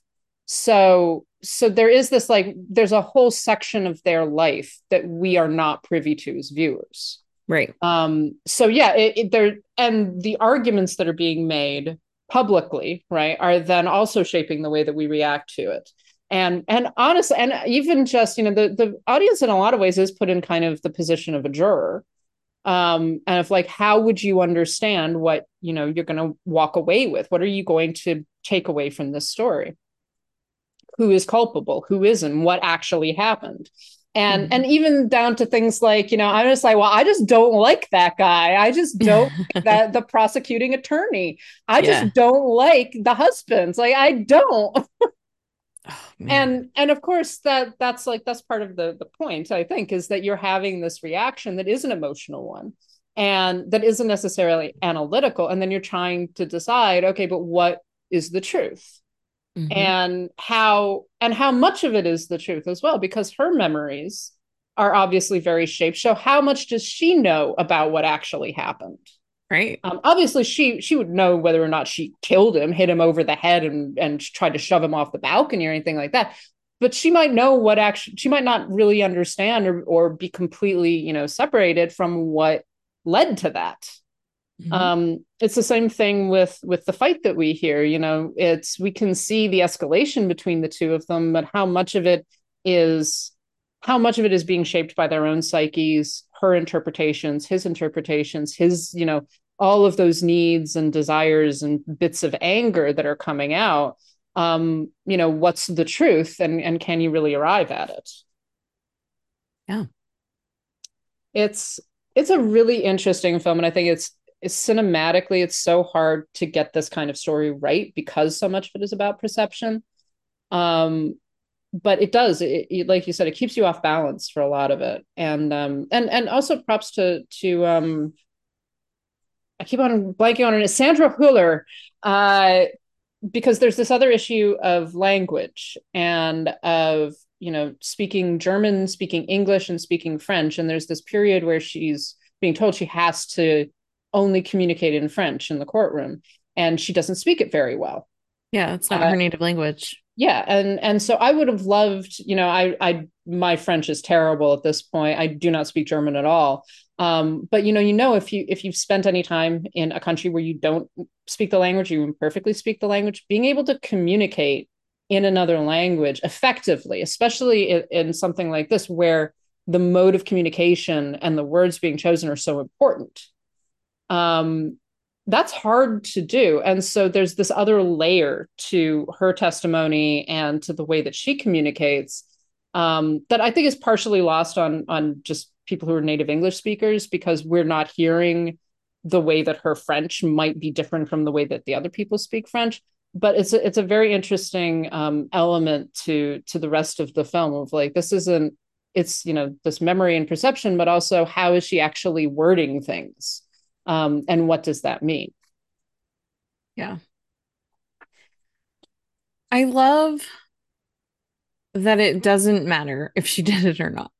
So so there is this, like, there's a whole section of their life that we are not privy to as viewers. Right. Um, so yeah, it, it, there and the arguments that are being made publicly, right, are then also shaping the way that we react to it. And and honestly, and even just, you know, the the audience in a lot of ways is put in kind of the position of a juror. Um, and of like, how would you understand what, you know, you're going to walk away with? What are you going to take away from this story? Who is culpable? Who isn't? What actually happened? And mm-hmm. and even down to things like, you know, I'm just like, well, I just don't like that guy. I just don't like that the prosecuting attorney. I yeah. just don't like the husbands. Like, I don't. Oh, and and of course that that's like that's part of the the point, I think, is that you're having this reaction that is an emotional one and that isn't necessarily analytical. And then you're trying to decide, okay, but what is the truth? Mm-hmm. And how and how much of it is the truth as well, because her memories are obviously very shaped. So how much does she know about what actually happened? Right. Um, obviously, she she would know whether or not she killed him, hit him over the head, and and tried to shove him off the balcony or anything like that. But she might know what actually, she might not really understand or or be completely, you know, separated from what led to that. Mm-hmm. Um, it's the same thing with with the fight that we hear. You know, it's we can see the escalation between the two of them, but how much of it is how much of it is being shaped by their own psyches, her interpretations, his interpretations, his, you know, all of those needs and desires and bits of anger that are coming out. Um, you know, what's the truth, and and can you really arrive at it? Yeah. It's it's a really interesting film, and I think it's It's cinematically, it's so hard to get this kind of story right because so much of it is about perception. Um, but it does, it, it, like you said, it keeps you off balance for a lot of it. And um, and and also props to to um, I keep on blanking on it, Sandra Hüller, uh, because there's this other issue of language and of, you know, speaking German, speaking English, and speaking French. And there's this period where she's being told she has to only communicate in French in the courtroom, and she doesn't speak it very well. Yeah, it's not uh, her native language. Yeah, and and so I would have loved, you know, I I my French is terrible at this point. I do not speak German at all. Um, but you know, you know, if you if you've spent any time in a country where you don't speak the language, you imperfectly speak the language, being able to communicate in another language effectively, especially in, in something like this where the mode of communication and the words being chosen are so important. Um, that's hard to do. And so there's this other layer to her testimony and to the way that she communicates, um, that I think is partially lost on, on just people who are native English speakers, because we're not hearing the way that her French might be different from the way that the other people speak French. But it's a, it's a very interesting um, element to, to the rest of the film of like, this isn't, it's, you know, this memory and perception, but also how is she actually wording things? Um, and what does that mean? Yeah. I love that it doesn't matter if she did it or not.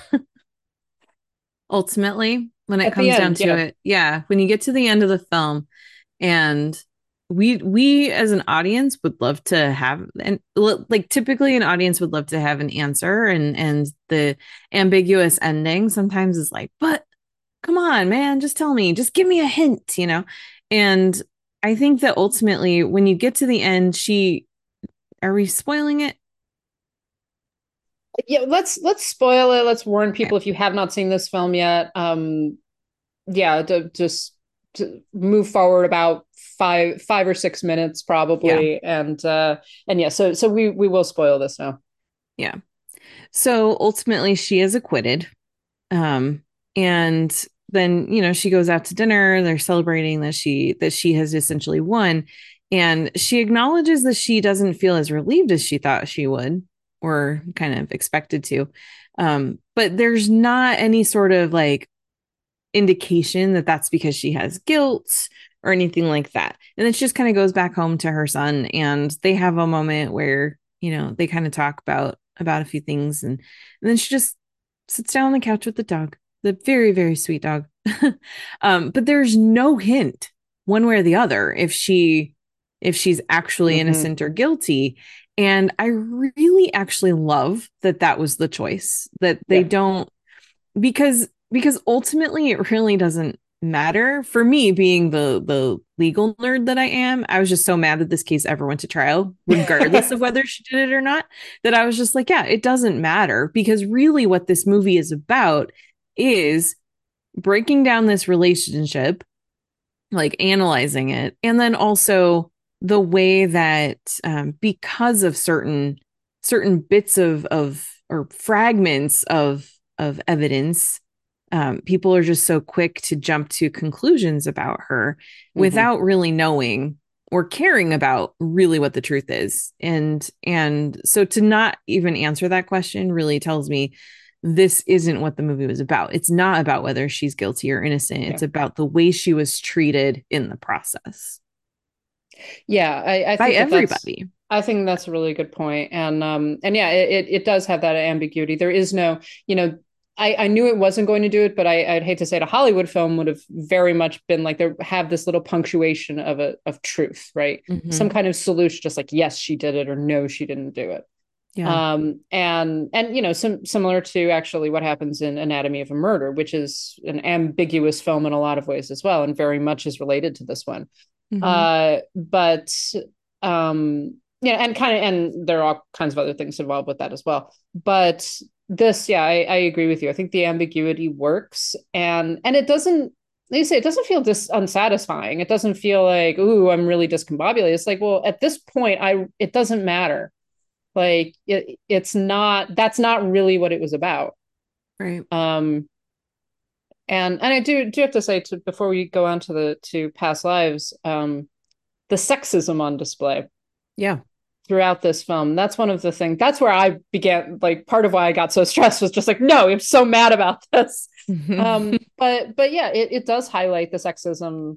Ultimately, when it At comes end, down to yeah. it, yeah, when you get to the end of the film, and we we as an audience would love to have, and like typically an audience would love to have an answer, and and the ambiguous ending sometimes is like, but come on, man, just tell me, just give me a hint, you know? And I think that ultimately, when you get to the end, she, are we spoiling it? Yeah, let's let's spoil it. Let's warn people if you have not seen this film yet. Um, yeah, to just to move forward about five five or six minutes probably, yeah. and uh, and yeah, so so we we will spoil this now. Yeah. So ultimately, she is acquitted, um, and then, you know, she goes out to dinner. They're celebrating that she that she has essentially won, and she acknowledges that she doesn't feel as relieved as she thought she would, or kind of expected to. Um, but there's not any sort of like indication that that's because she has guilt or anything like that. And then she just kind of goes back home to her son, and they have a moment where, you know, they kind of talk about about a few things, and, and then she just sits down on the couch with the dog, the very, very sweet dog. um, but there's no hint one way or the other if she if she's actually Mm-hmm. innocent or guilty. And I really actually love that that was the choice, that they Yeah. don't, because because ultimately it really doesn't matter. For me, being the the legal nerd that I am, I was just so mad that this case ever went to trial, regardless of whether she did it or not, that I was just like, yeah, it doesn't matter, because really what this movie is about is breaking down this relationship, like analyzing it, and then also the way that um, because of certain certain bits of of or fragments of of evidence, um, people are just so quick to jump to conclusions about her Mhm. without really knowing or caring about really what the truth is. And and so to not even answer that question really tells me this isn't what the movie was about. It's not about whether she's guilty or innocent. It's Yeah. about the way she was treated in the process Yeah, I, I by think that that's- everybody. I think that's a really good point. And um and yeah, it, it does have that ambiguity. There is no, you know, I, I knew it wasn't going to do it, but I, I'd hate to say it, a Hollywood film would have very much been like, there have this little punctuation of a of truth, right? Mhm. Some kind of solution, just like, yes, she did it, or no, she didn't do it. Yeah. Um, and and you know, some similar to actually what happens in Anatomy of a Murder, which is an ambiguous film in a lot of ways as well, and very much is related to this one. Mhm. Uh, but um, yeah, and kind of, and there are all kinds of other things involved with that as well. But this, yeah, I, I agree with you. I think the ambiguity works, and and it doesn't. Like you say, it doesn't feel dis unsatisfying. It doesn't feel like, ooh, I'm really discombobulated. It's like, well, at this point, I it doesn't matter. Like it, it's not. That's not really what it was about. Right. Um, and and I do do have to say, to before we go on to the to past lives, um, the sexism on display Yeah. throughout this film. That's one of the things. That's where I began. Like, part of why I got so stressed was just like, no, I'm so mad about this. um, but but yeah, it it does highlight the sexism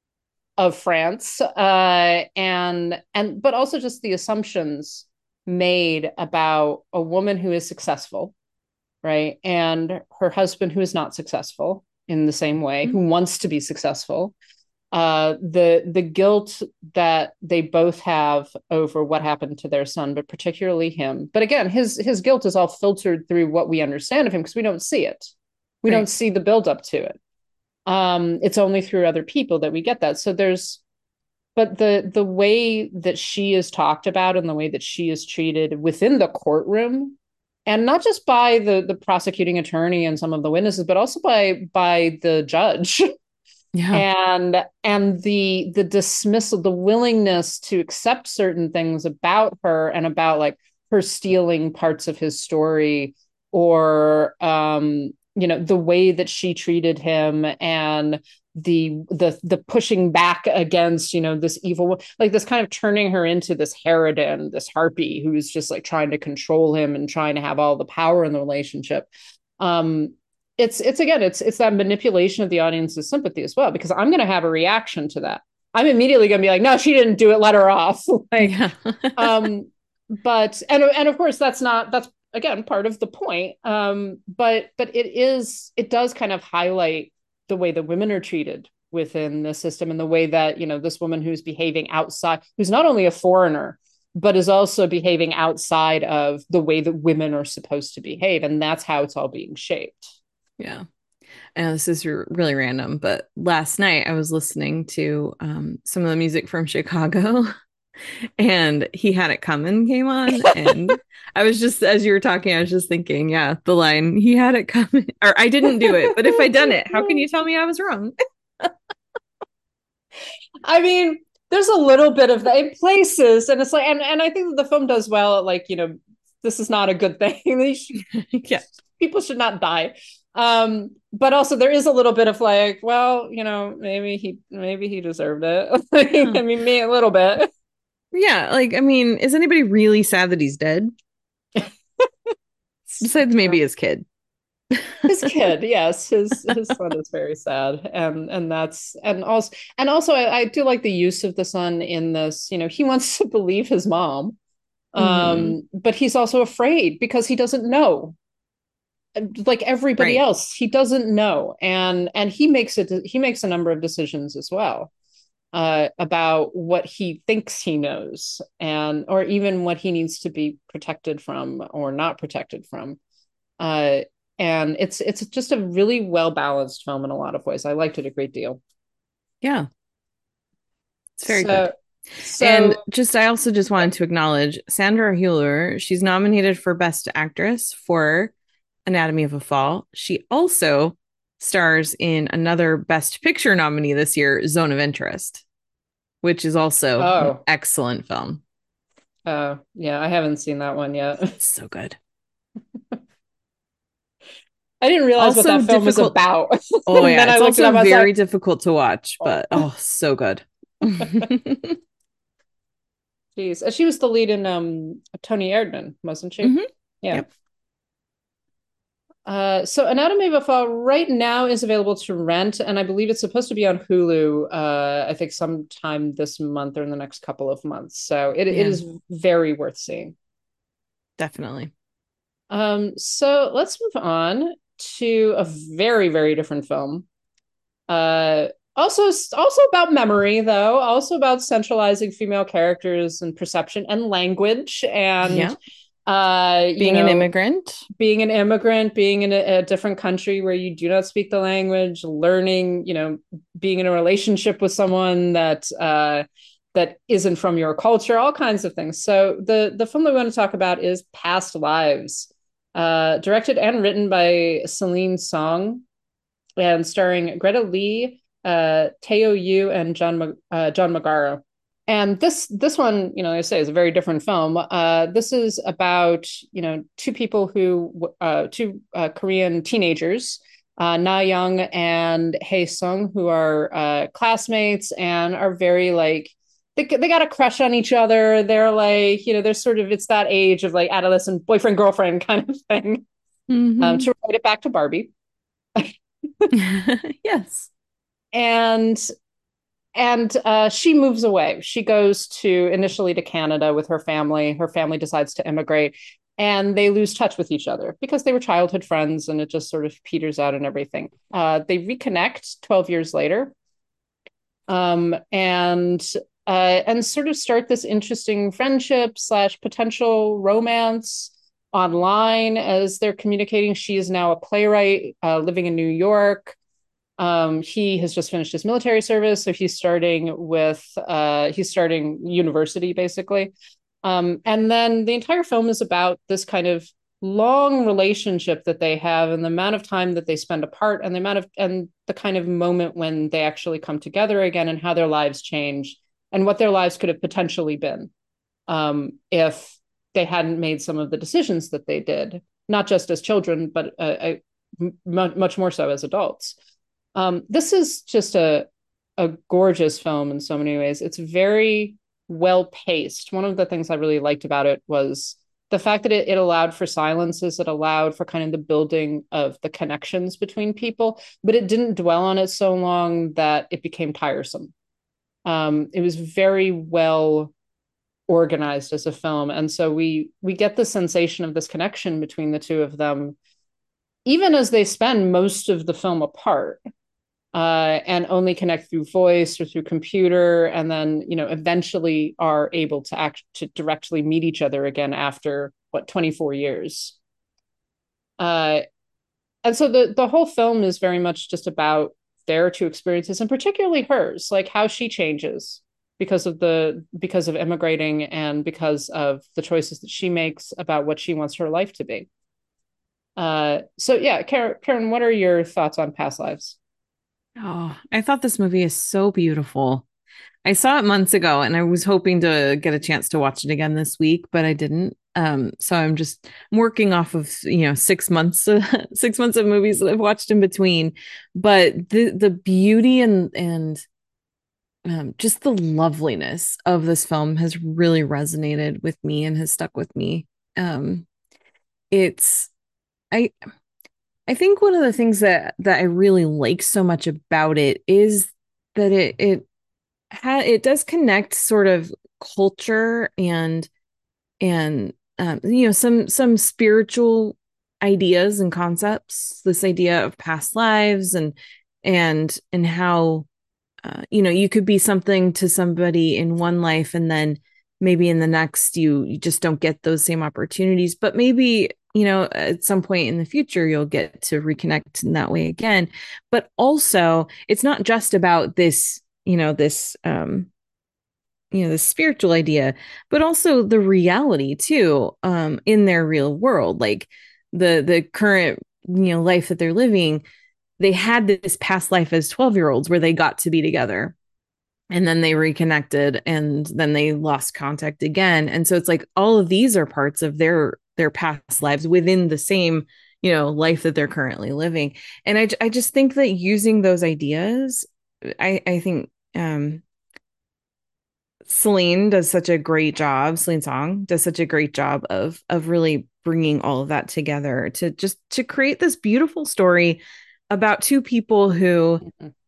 of France, uh, and and but also just the assumptions made about a woman who is successful, right, and her husband who is not successful in the same way, who wants to be successful. Uh, the the guilt that they both have over what happened to their son, but particularly him. But again, his his guilt is all filtered through what we understand of him, because we don't see it. We Right. don't see the buildup to it. Um, it's only through other people that we get that. So there's, but the the way that she is talked about and the way that she is treated within the courtroom, and not just by the the prosecuting attorney and some of the witnesses, but also by by the judge. Yeah. and and the the dismissal, the willingness to accept certain things about her and about like her stealing parts of his story, or um you know, the way that she treated him, and the the the pushing back against, you know, this evil, like this kind of turning her into this harridan, this harpy who's just like trying to control him and trying to have all the power in the relationship. um it's it's again, it's it's that manipulation of the audience's sympathy as well, because I'm going to have a reaction to that. I'm immediately going to be like, no, she didn't do it, let her off. Like, Yeah. um but and and of course that's not, that's again part of the point. Um but but it is, it does kind of highlight the way that women are treated within the system, and the way that, you know, this woman who's behaving outside, who's not only a foreigner, but is also behaving outside of the way that women are supposed to behave, and that's how it's all being shaped. Yeah. I know this is r- really random, but last night I was listening to um, some of the music from Chicago, and He Had It Coming came on. And I was just, as you were talking, I was just thinking, yeah, the line, he had it coming, or I didn't do it, but if I done it, how can you tell me I was wrong? I mean, there's a little bit of that in places, and it's like, and, and I think that the film does well at, like, you know, this is not a good thing. Yeah. People should not die. Um, but also there is a little bit of like, well, you know, maybe he maybe he deserved it. Yeah. I mean, me a little bit. Yeah. Like, I mean, is anybody really sad that he's dead? Besides maybe his kid. His kid, yes, his his son is very sad, and and that's and also and also I, I do like the use of the son in this. You know, he wants to believe his mom, Mhm. um, but he's also afraid because he doesn't know. Like everybody Right. else, he doesn't know, and and he makes it. He makes a number of decisions as well uh, about what he thinks he knows, and or even what he needs to be protected from or not protected from. Uh, and it's it's just a really well balanced film in a lot of ways. I liked it a great deal. Yeah, it's very good. So And so just, I also just wanted to acknowledge Sandra Hüller. She's nominated for Best Actress for Anatomy of a Fall. She also stars in another Best Picture nominee this year, Zone of Interest, which is also an oh excellent film. uh yeah, I haven't seen that one yet. It's so good. I didn't realize what Also that film was difficult. about. Oh And yeah, then I it's looked it also up. I was very like, difficult to watch, oh, but oh, so good. geez. She was the lead in um Tony Erdmann, wasn't she? Mhm. Yeah. Yep. Uh, so Anatomy of a Fall right now is available to rent, and I believe it's supposed to be on Hulu. Uh, I think sometime this month or in the next couple of months. So it it Yeah, is very worth seeing. definitely. Um, so let's move on to a very very different film. Uh, also also about memory though, also about centralizing female characters and perception and language and Yeah. uh, you Being an know immigrant. being an immigrant, being in a, a different country where you do not speak the language, learning, you know, being in a relationship with someone that uh, that isn't from your culture, all kinds of things. So the the film that we want to talk about is Past Lives, uh, directed and written by Celine Song, and starring Greta Lee, uh, Teo Yu, and John uh, John Magaro. And this this one, you know, I say is a very different film. Uh, this is about you know two people who uh, two uh, Korean teenagers, uh, Na Young and Hae Sung, who are uh, classmates and are very like they they got a crush on each other. They're like you know they're sort of it's that age of like adolescent boyfriend girlfriend kind of thing. Um, Mhm. to write it back to Barbie, Yes. and and uh, she moves away. She goes to initially to Canada with her family. Her family decides to immigrate, and they lose touch with each other because they were childhood friends, and it just sort of peters out and everything. Uh, they reconnect twelve years later, um, and uh, and sort of start this interesting friendship slash potential romance online as they're communicating. She is now a playwright uh, living in New York. Um, he has just finished his military service, so he's starting with uh, he's starting university basically. Um, and then the entire film is about this kind of long relationship that they have and the amount of time that they spend apart and the amount of and the kind of moment when they actually come together again and how their lives change and what their lives could have potentially been um, if they hadn't made some of the decisions that they did, not just as children, but uh, much more so as adults. Um, this is just a a gorgeous film in so many ways. It's very well paced. One of the things I really liked about it was the fact that it, it allowed for silences, it allowed for kind of the building of the connections between people, but it didn't dwell on it so long that it became tiresome. Um, it was very well organized as a film, and so we we get the sensation of this connection between the two of them, even as they spend most of the film apart uh, and only connect through voice or through computer, and then you know eventually are able to act to directly meet each other again after what twenty-four years. Uh, and so the the whole film is very much just about their two experiences, and particularly hers, like how she changes because of the because of immigrating and because of the choices that she makes about what she wants her life to be. Uh, so yeah, Karen, Karen, what are your thoughts on Past Lives? Oh, I thought this movie is so beautiful. I saw it months ago and I was hoping to get a chance to watch it again this week, but I didn't. Um, so I'm just working off of, you know, six months, six months of movies that I've watched in between. But the the beauty and and um, just the loveliness of this film has really resonated with me and has stuck with me. Um, it's I I think one of the things that that I really like so much about it is that it it ha it does connect sort of culture and and um, you know, some some spiritual ideas and concepts, this idea of past lives and and and how uh, you know, you could be something to somebody in one life and then maybe in the next you you just don't get those same opportunities, but maybe, you know, at some point in the future you'll get to reconnect in that way again. But also it's not just about this, you know, this um you know, the spiritual idea, but also the reality too, um, in their real world, like the the current, you know, life that they're living. They had this past life as twelve year olds where they got to be together and then they reconnected and then they lost contact again. And so it's like all of these are parts of their their past lives within the same, you know, life that they're currently living. And I, I just think that using those ideas, I, I think um, Celine does such a great job. Celine Song does such a great job of of really bringing all of that together to just to create this beautiful story about two people who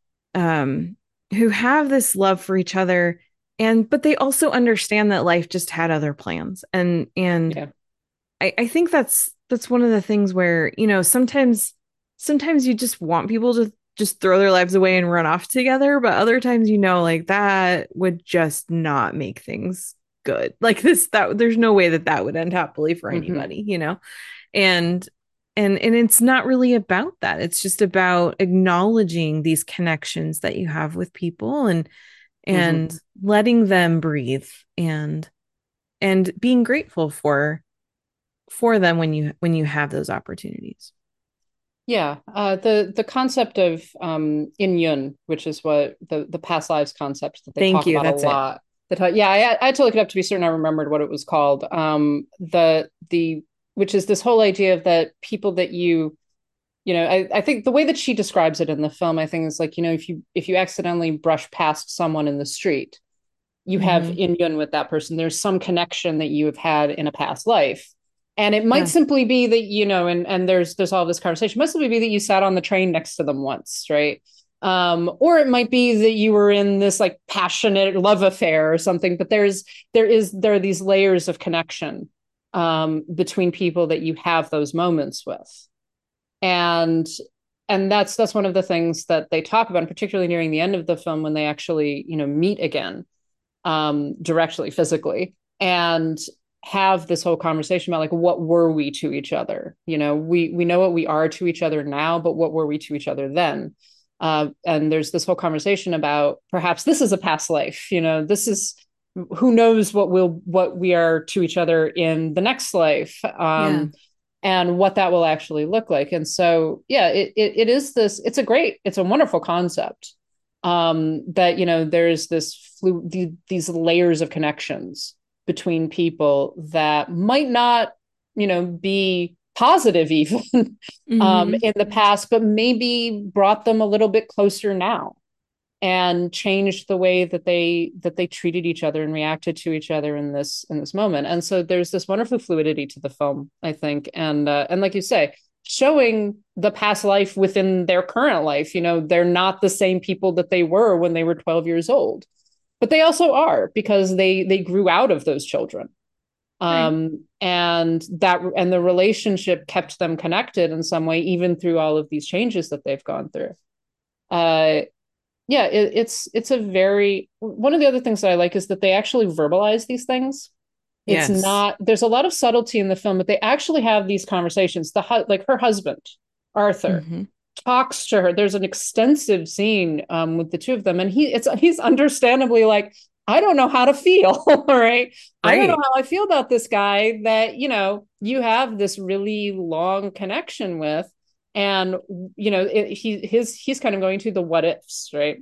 um who have this love for each other, and but they also understand that life just had other plans. And and Yeah. I, I think that's that's one of the things where, you know, sometimes sometimes you just want people to just throw their lives away and run off together, but other times, you know, like that would just not make things good. Like this, that there's no way that that would end happily for Mhm. anybody, you know. And and and it's not really about that. It's just about acknowledging these connections that you have with people and and letting them breathe and and being grateful for for them when you when you have those opportunities. Yeah, uh, the the concept of um, in Yun, which is what the the past lives concept that they Thank talk you. about a That's it. lot. That I- yeah, I, I had to look it up to be certain I remembered what it was called. Um, the the which is this whole idea of that people that you you know I, I think the way that she describes it in the film, I think is like, you know, if you if you accidentally brush past someone in the street, you have Mhm. in Yun with that person. There's some connection that you have had in a past life. And it might Yeah. simply be that, you know, and and there's there's all this conversation. It might simply be that you sat on the train next to them once, right? Um, or it might be that you were in this like passionate love affair or something. But there's there is there are these layers of connection um, between people that you have those moments with, and and that's that's one of the things that they talk about, and particularly nearing the end of the film when they actually, you know, meet again um, directly, physically, and have this whole conversation about like, what were we to each other? You know, we we know what we are to each other now, but what were we to each other then? Uh, and there's this whole conversation about perhaps this is a past life. You know, this is who knows what we'll what we are to each other in the next life. Yeah. Um, and what that will actually look like. And so, yeah, it, it it is this. It's a great, it's a wonderful concept. Um, that, you know, there's this flu the, these layers of connections between people that might not, you know, be positive even um, Mhm. in the past, but maybe brought them a little bit closer now and changed the way that they that they treated each other and reacted to each other in this in this moment. And so there's this wonderful fluidity to the film, I think, and uh, and like you say, showing the past life within their current life. You know, they're not the same people that they were when they were twelve years old, but they also are, because they they grew out of those children. Right. Um, and that and the relationship kept them connected in some way, even through all of these changes that they've gone through. Uh, yeah, it, it's it's a very one of the other things that I like is that they actually verbalize these things. It's Yes. not, there's a lot of subtlety in the film, but they actually have these conversations. The hu- like her husband, Arthur, Mhm. talks to her. There's an extensive scene um, with the two of them, and he it's he's understandably like, I don't know how to feel, all right? I don't know Right. how I feel about this guy that, you know, you have this really long connection with. And, you know, it, he his he's kind of going to the what ifs, right?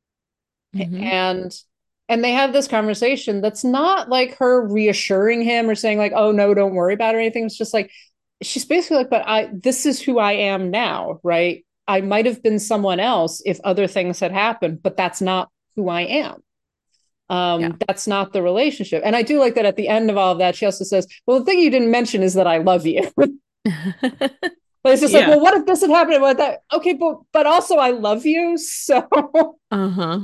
Mhm. And and they have this conversation that's not like her reassuring him or saying like, oh no, don't worry about it or anything. It's just like, she's basically like, but I this is who I am now, right? I might have been someone else if other things had happened, but that's not who I am. Yeah. Um, that's not the relationship. And I do like that at the end of all of that, she also says, well, the thing you didn't mention is that I love you. But it's just like, Yeah. well, what if this had happened with that? Okay, but but also I love you. So Uh-huh.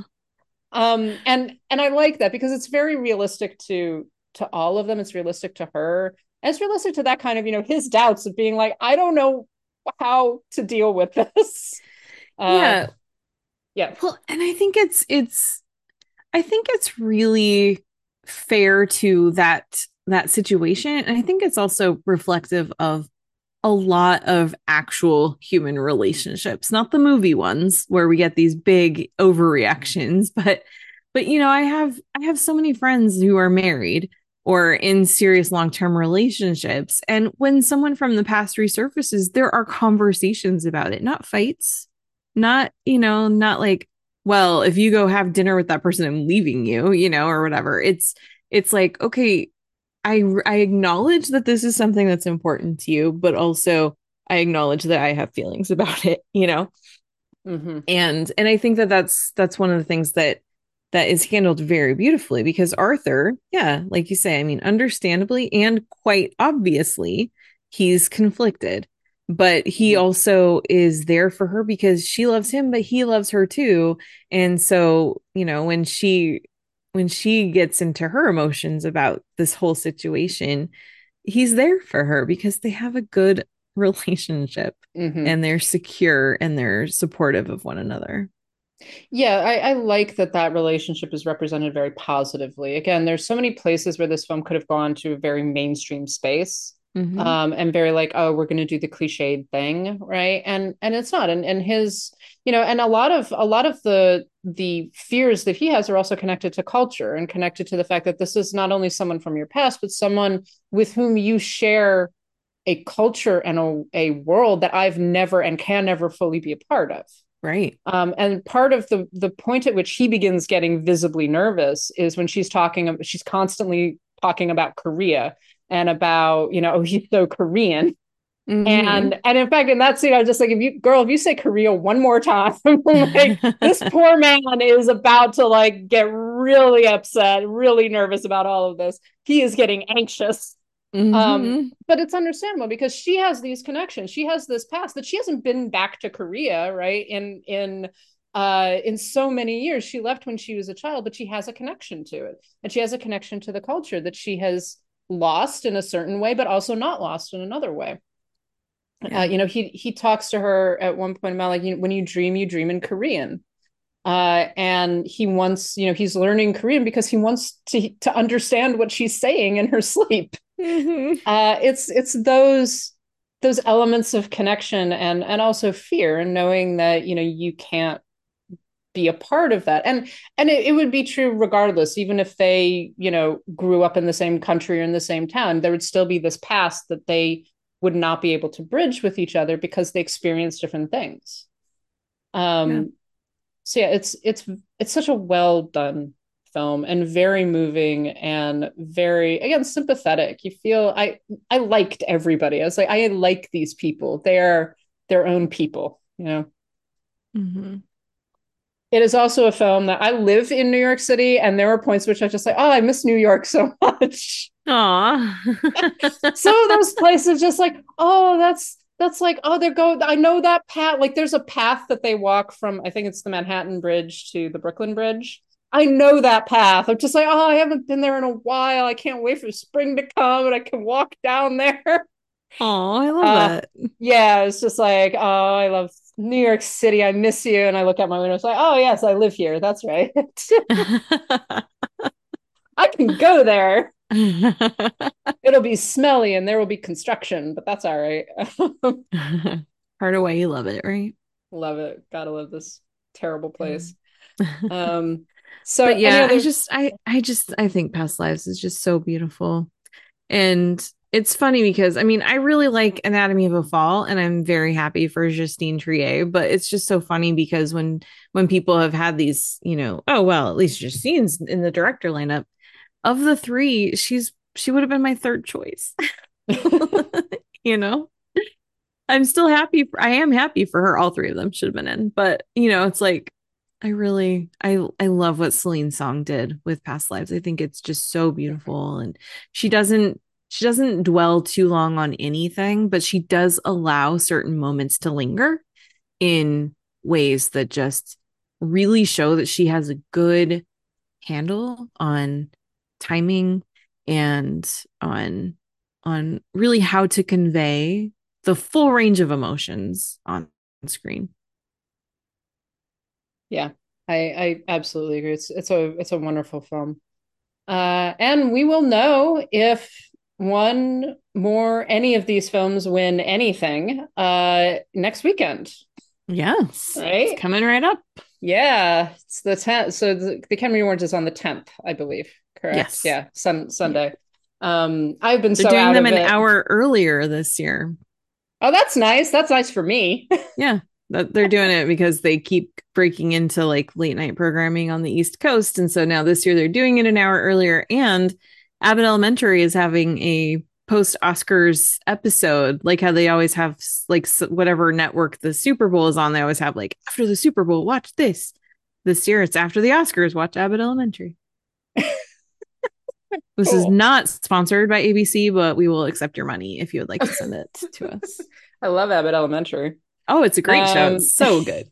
um and and I like that because it's very realistic to to all of them. It's realistic to her. And it's realistic to that kind of, you know, his doubts of being like, I don't know how to deal with this. Uh Yeah. yeah. Well, and I think it's it's I think it's really fair to that that situation. And I think it's also reflective of a lot of actual human relationships, not the movie ones where we get these big overreactions, but but you know, I have I have so many friends who are married or in serious long-term relationships, and when someone from the past resurfaces, there are conversations about it, not fights, not, you know, not like, well, if you go have dinner with that person, I'm leaving you, you know, or whatever. It's it's like, okay, I I acknowledge that this is something that's important to you, but also I acknowledge that I have feelings about it, you know? Mm-hmm. And and I think that that's that's one of the things that that is handled very beautifully because Arthur, yeah, like you say, I mean, understandably and quite obviously, he's conflicted, but he Mm-hmm. also is there for her because she loves him, but he loves her too. And so, you know, when she when she gets into her emotions about this whole situation, he's there for her because they have a good relationship Mm-hmm. and they're secure and they're supportive of one another. Yeah, I, I like that that relationship is represented very positively. Again, there's so many places where this film could have gone to a very mainstream space, Mm-hmm. um, and very like, oh, we're going to do the cliched thing, right? And and it's not. And and his, you know, and a lot of a lot of the the fears that he has are also connected to culture and connected to the fact that this is not only someone from your past, but someone with whom you share a culture and a, a world that I've never and can never fully be a part of. Right. Um, and part of the the point at which he begins getting visibly nervous is when she's talking. She's constantly talking about Korea and about, you know, oh, he's so Korean. Mm-hmm. And and in fact, in that scene, I was just like, if you girl, if you say Korea one more time, like this poor man is about to like get really upset, really nervous about all of this. He is getting anxious. Um, Mm-hmm. but it's understandable because she has these connections. She has this past that she hasn't been back to Korea, right? In in uh in so many years. She left when she was a child, but she has a connection to it. And she has a connection to the culture that she has lost in a certain way, but also not lost in another way. Uh, Yeah. you know, he he talks to her at one point about like, you know, when you dream, you dream in Korean. Uh, and he wants, you know, he's learning Korean because he wants to to understand what she's saying in her sleep. Mm-hmm. Uh, it's it's those those elements of connection and and also fear and knowing that, you know, you can't be a part of that. And and it, it would be true regardless, even if they, you know, grew up in the same country or in the same town, there would still be this past that they would not be able to bridge with each other because they experience different things. Yeah. Um, so yeah, it's it's it's such a well done film and very moving and very, again, sympathetic. You feel I I liked everybody. I was like, I like these people. They're their own people, you know. Mm-hmm. It is also a film that I live in New York City, and there were points which I just like, oh, I miss New York so much. Aw. Some of those places just like, oh, that's that's like, oh, they're going, I know that path. Like there's a path that they walk from, I think it's the Manhattan Bridge to the Brooklyn Bridge. I know that path. I'm just like, oh, I haven't been there in a while. I can't wait for spring to come and I can walk down there. Aw, I love Uh, that. yeah, it's just like, oh, I love New York City. I miss you. And I look out my window. It's like, oh, yes, I live here. That's right. I can go there. It'll be smelly and there will be construction, but that's all right. Part of why you love it, right? Love it. Gotta love this terrible place. Um, so But any yeah, I other? just I I just I think Past Lives is just so beautiful. And it's funny because I mean, I really like Anatomy of a Fall and I'm very happy for Justine Triet, but it's just so funny because when when people have had these, you know, oh well, at least Justine's in the director lineup. Of the three, she's she would have been my third choice. You know? I'm still happy for, I am happy for her. All three of them should have been in, but you know, it's like I really I I love what Celine Song did with Past Lives. I think it's just so beautiful and she doesn't she doesn't dwell too long on anything, but she does allow certain moments to linger in ways that just really show that she has a good handle on timing and on on really how to convey the full range of emotions on screen. Yeah, I, I absolutely agree. It's it's a it's a wonderful film. Uh, and we will know if one more any of these films win anything uh next weekend. Yes. Right? It's coming right up. Yeah. It's the tenth. So the, the Academy Awards is on the tenth, I believe. Correct. Yes. Yeah. Sun Sunday. Um, I've been They're so doing out them of an it. hour earlier this year. Oh, that's nice. That's nice for me. Yeah. That they're doing it because they keep breaking into like late night programming on the East Coast. And so now this year they're doing it an hour earlier. And Abbott Elementary is having a post Oscars episode, like how they always have, like whatever network the Super Bowl is on. They always have like after the Super Bowl, watch this. This year it's after the Oscars, watch Abbott Elementary. This Cool. is not sponsored by A B C, but we will accept your money if you would like to send it to us. I love Abbott Elementary. Oh, it's a great Um, show. It's so good.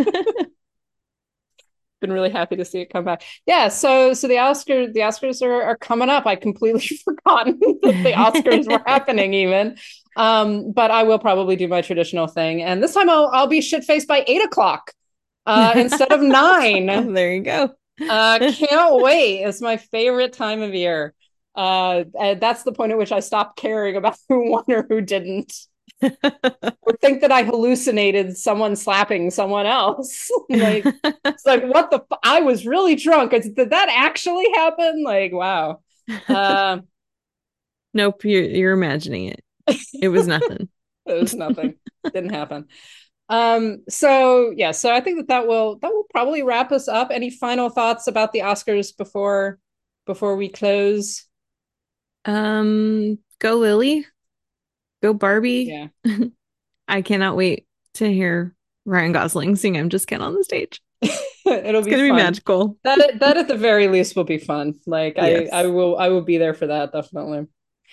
Been really happy to see it come back. Yeah, so so the Oscar the Oscars are, are coming up. I completely forgotten that the Oscars were happening even. Um, but I will probably do my traditional thing, and this time I'll I'll be shit faced by eight o'clock uh, instead of nine. There you go. Uh, can't wait. It's my favorite time of year. Uh, and that's the point at which I stopped caring about who won or who didn't. Or think that I hallucinated someone slapping someone else. Like, it's like, what the f- I was really drunk. It's, did that actually happen? Like, wow. Uh, Nope, you're you're imagining it. It was nothing. it was nothing. Didn't happen. Um, so yeah, so I think that that will that will probably wrap us up. Any final thoughts about the Oscars before before we close? Um, go Lily. Go Barbie. Yeah. I cannot wait to hear Ryan Gosling sing I'm Just Ken on the stage. It'll It's be gonna be fun. magical. That that at the very least will be fun. Like Yes. I I will I will be there for that definitely.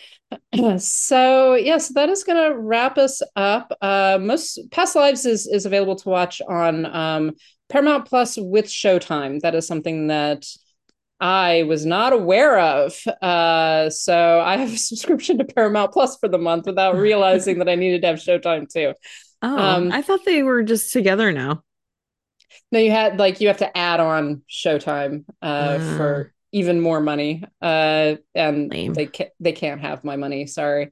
So yes, that is going to wrap us up. Uh, most Past Lives is is available to watch on um, Paramount Plus with Showtime. That is something that I was not aware of. Uh, so I have a subscription to Paramount Plus for the month without realizing that I needed to have Showtime too. Oh, Um, I thought they were just together now. No, you had like you have to add on Showtime uh, Ah. for even more money, uh, and Lame. they can't they can't have my money. Sorry.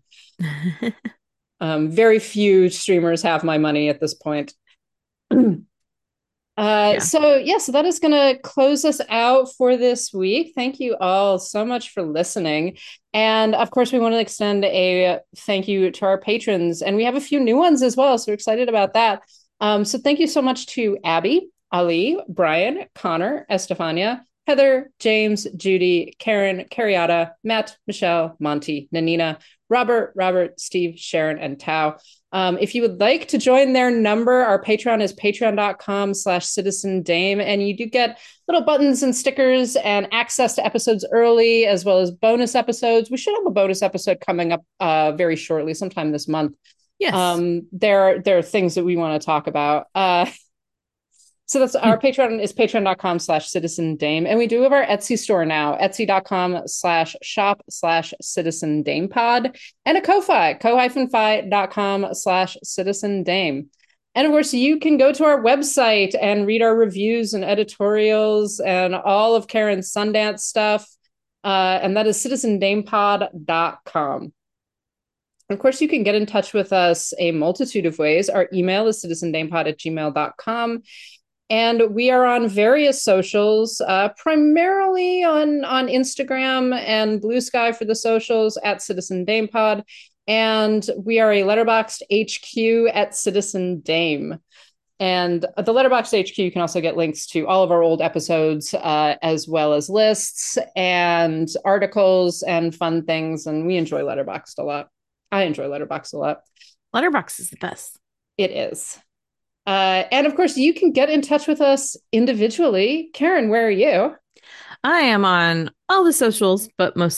Um, very few streamers have my money at this point. uh, Yeah. So yeah, so that is going to close us out for this week. Thank you all so much for listening, and of course, we want to extend a thank you to our patrons, and we have a few new ones as well. So we're excited about that. Um, so thank you so much to Abby, Ali, Brian, Connor, Estefania, Heather, James, Judy, Karen, Carriata, Matt, Michelle, Monty, Nanina, Robert, Robert, Steve, Sharon, and Tao. Um, if you would like to join their number, our Patreon is patreon.com slash citizen dame, and you do get little buttons and stickers and access to episodes early, as well as bonus episodes. We should have a bonus episode coming up uh, very shortly, sometime this month. Yes. Um, there, there are things that we want to talk about. Uh, So that's our Patreon is patreon.com slash citizen dame. And we do have our Etsy store now, etsy.com slash shop slash citizen dame pod, and a Ko-Fi, ko-fi.com slash citizen dame. And of course, you can go to our website and read our reviews and editorials and all of Karen's Sundance stuff. Uh, and that is citizen dame pod dot com. Of course, you can get in touch with us a multitude of ways. Our email is citizen dame pod at gmail dot com. And we are on various socials, uh, primarily on, on Instagram and Blue Sky for the socials at Citizen Dame Pod. And we are a Letterboxd H Q at Citizen Dame. And at the Letterboxd H Q, you can also get links to all of our old episodes, uh, as well as lists and articles and fun things. And we enjoy Letterboxd a lot. I enjoy Letterboxd a lot. Letterboxd is the best. It is. Uh, and of course, you can get in touch with us individually. Karen, where are you? I am on all the socials, but mostly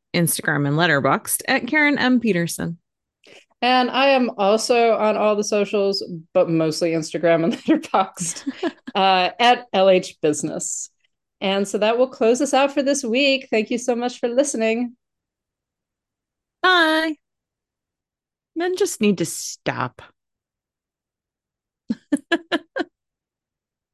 Instagram and Letterboxd at Karen M. Peterson. And I am also on all the socials, but mostly Instagram and Letterboxd uh, at L H Business. And so that will close us out for this week. Thank you so much for listening. Bye. Men just need to stop.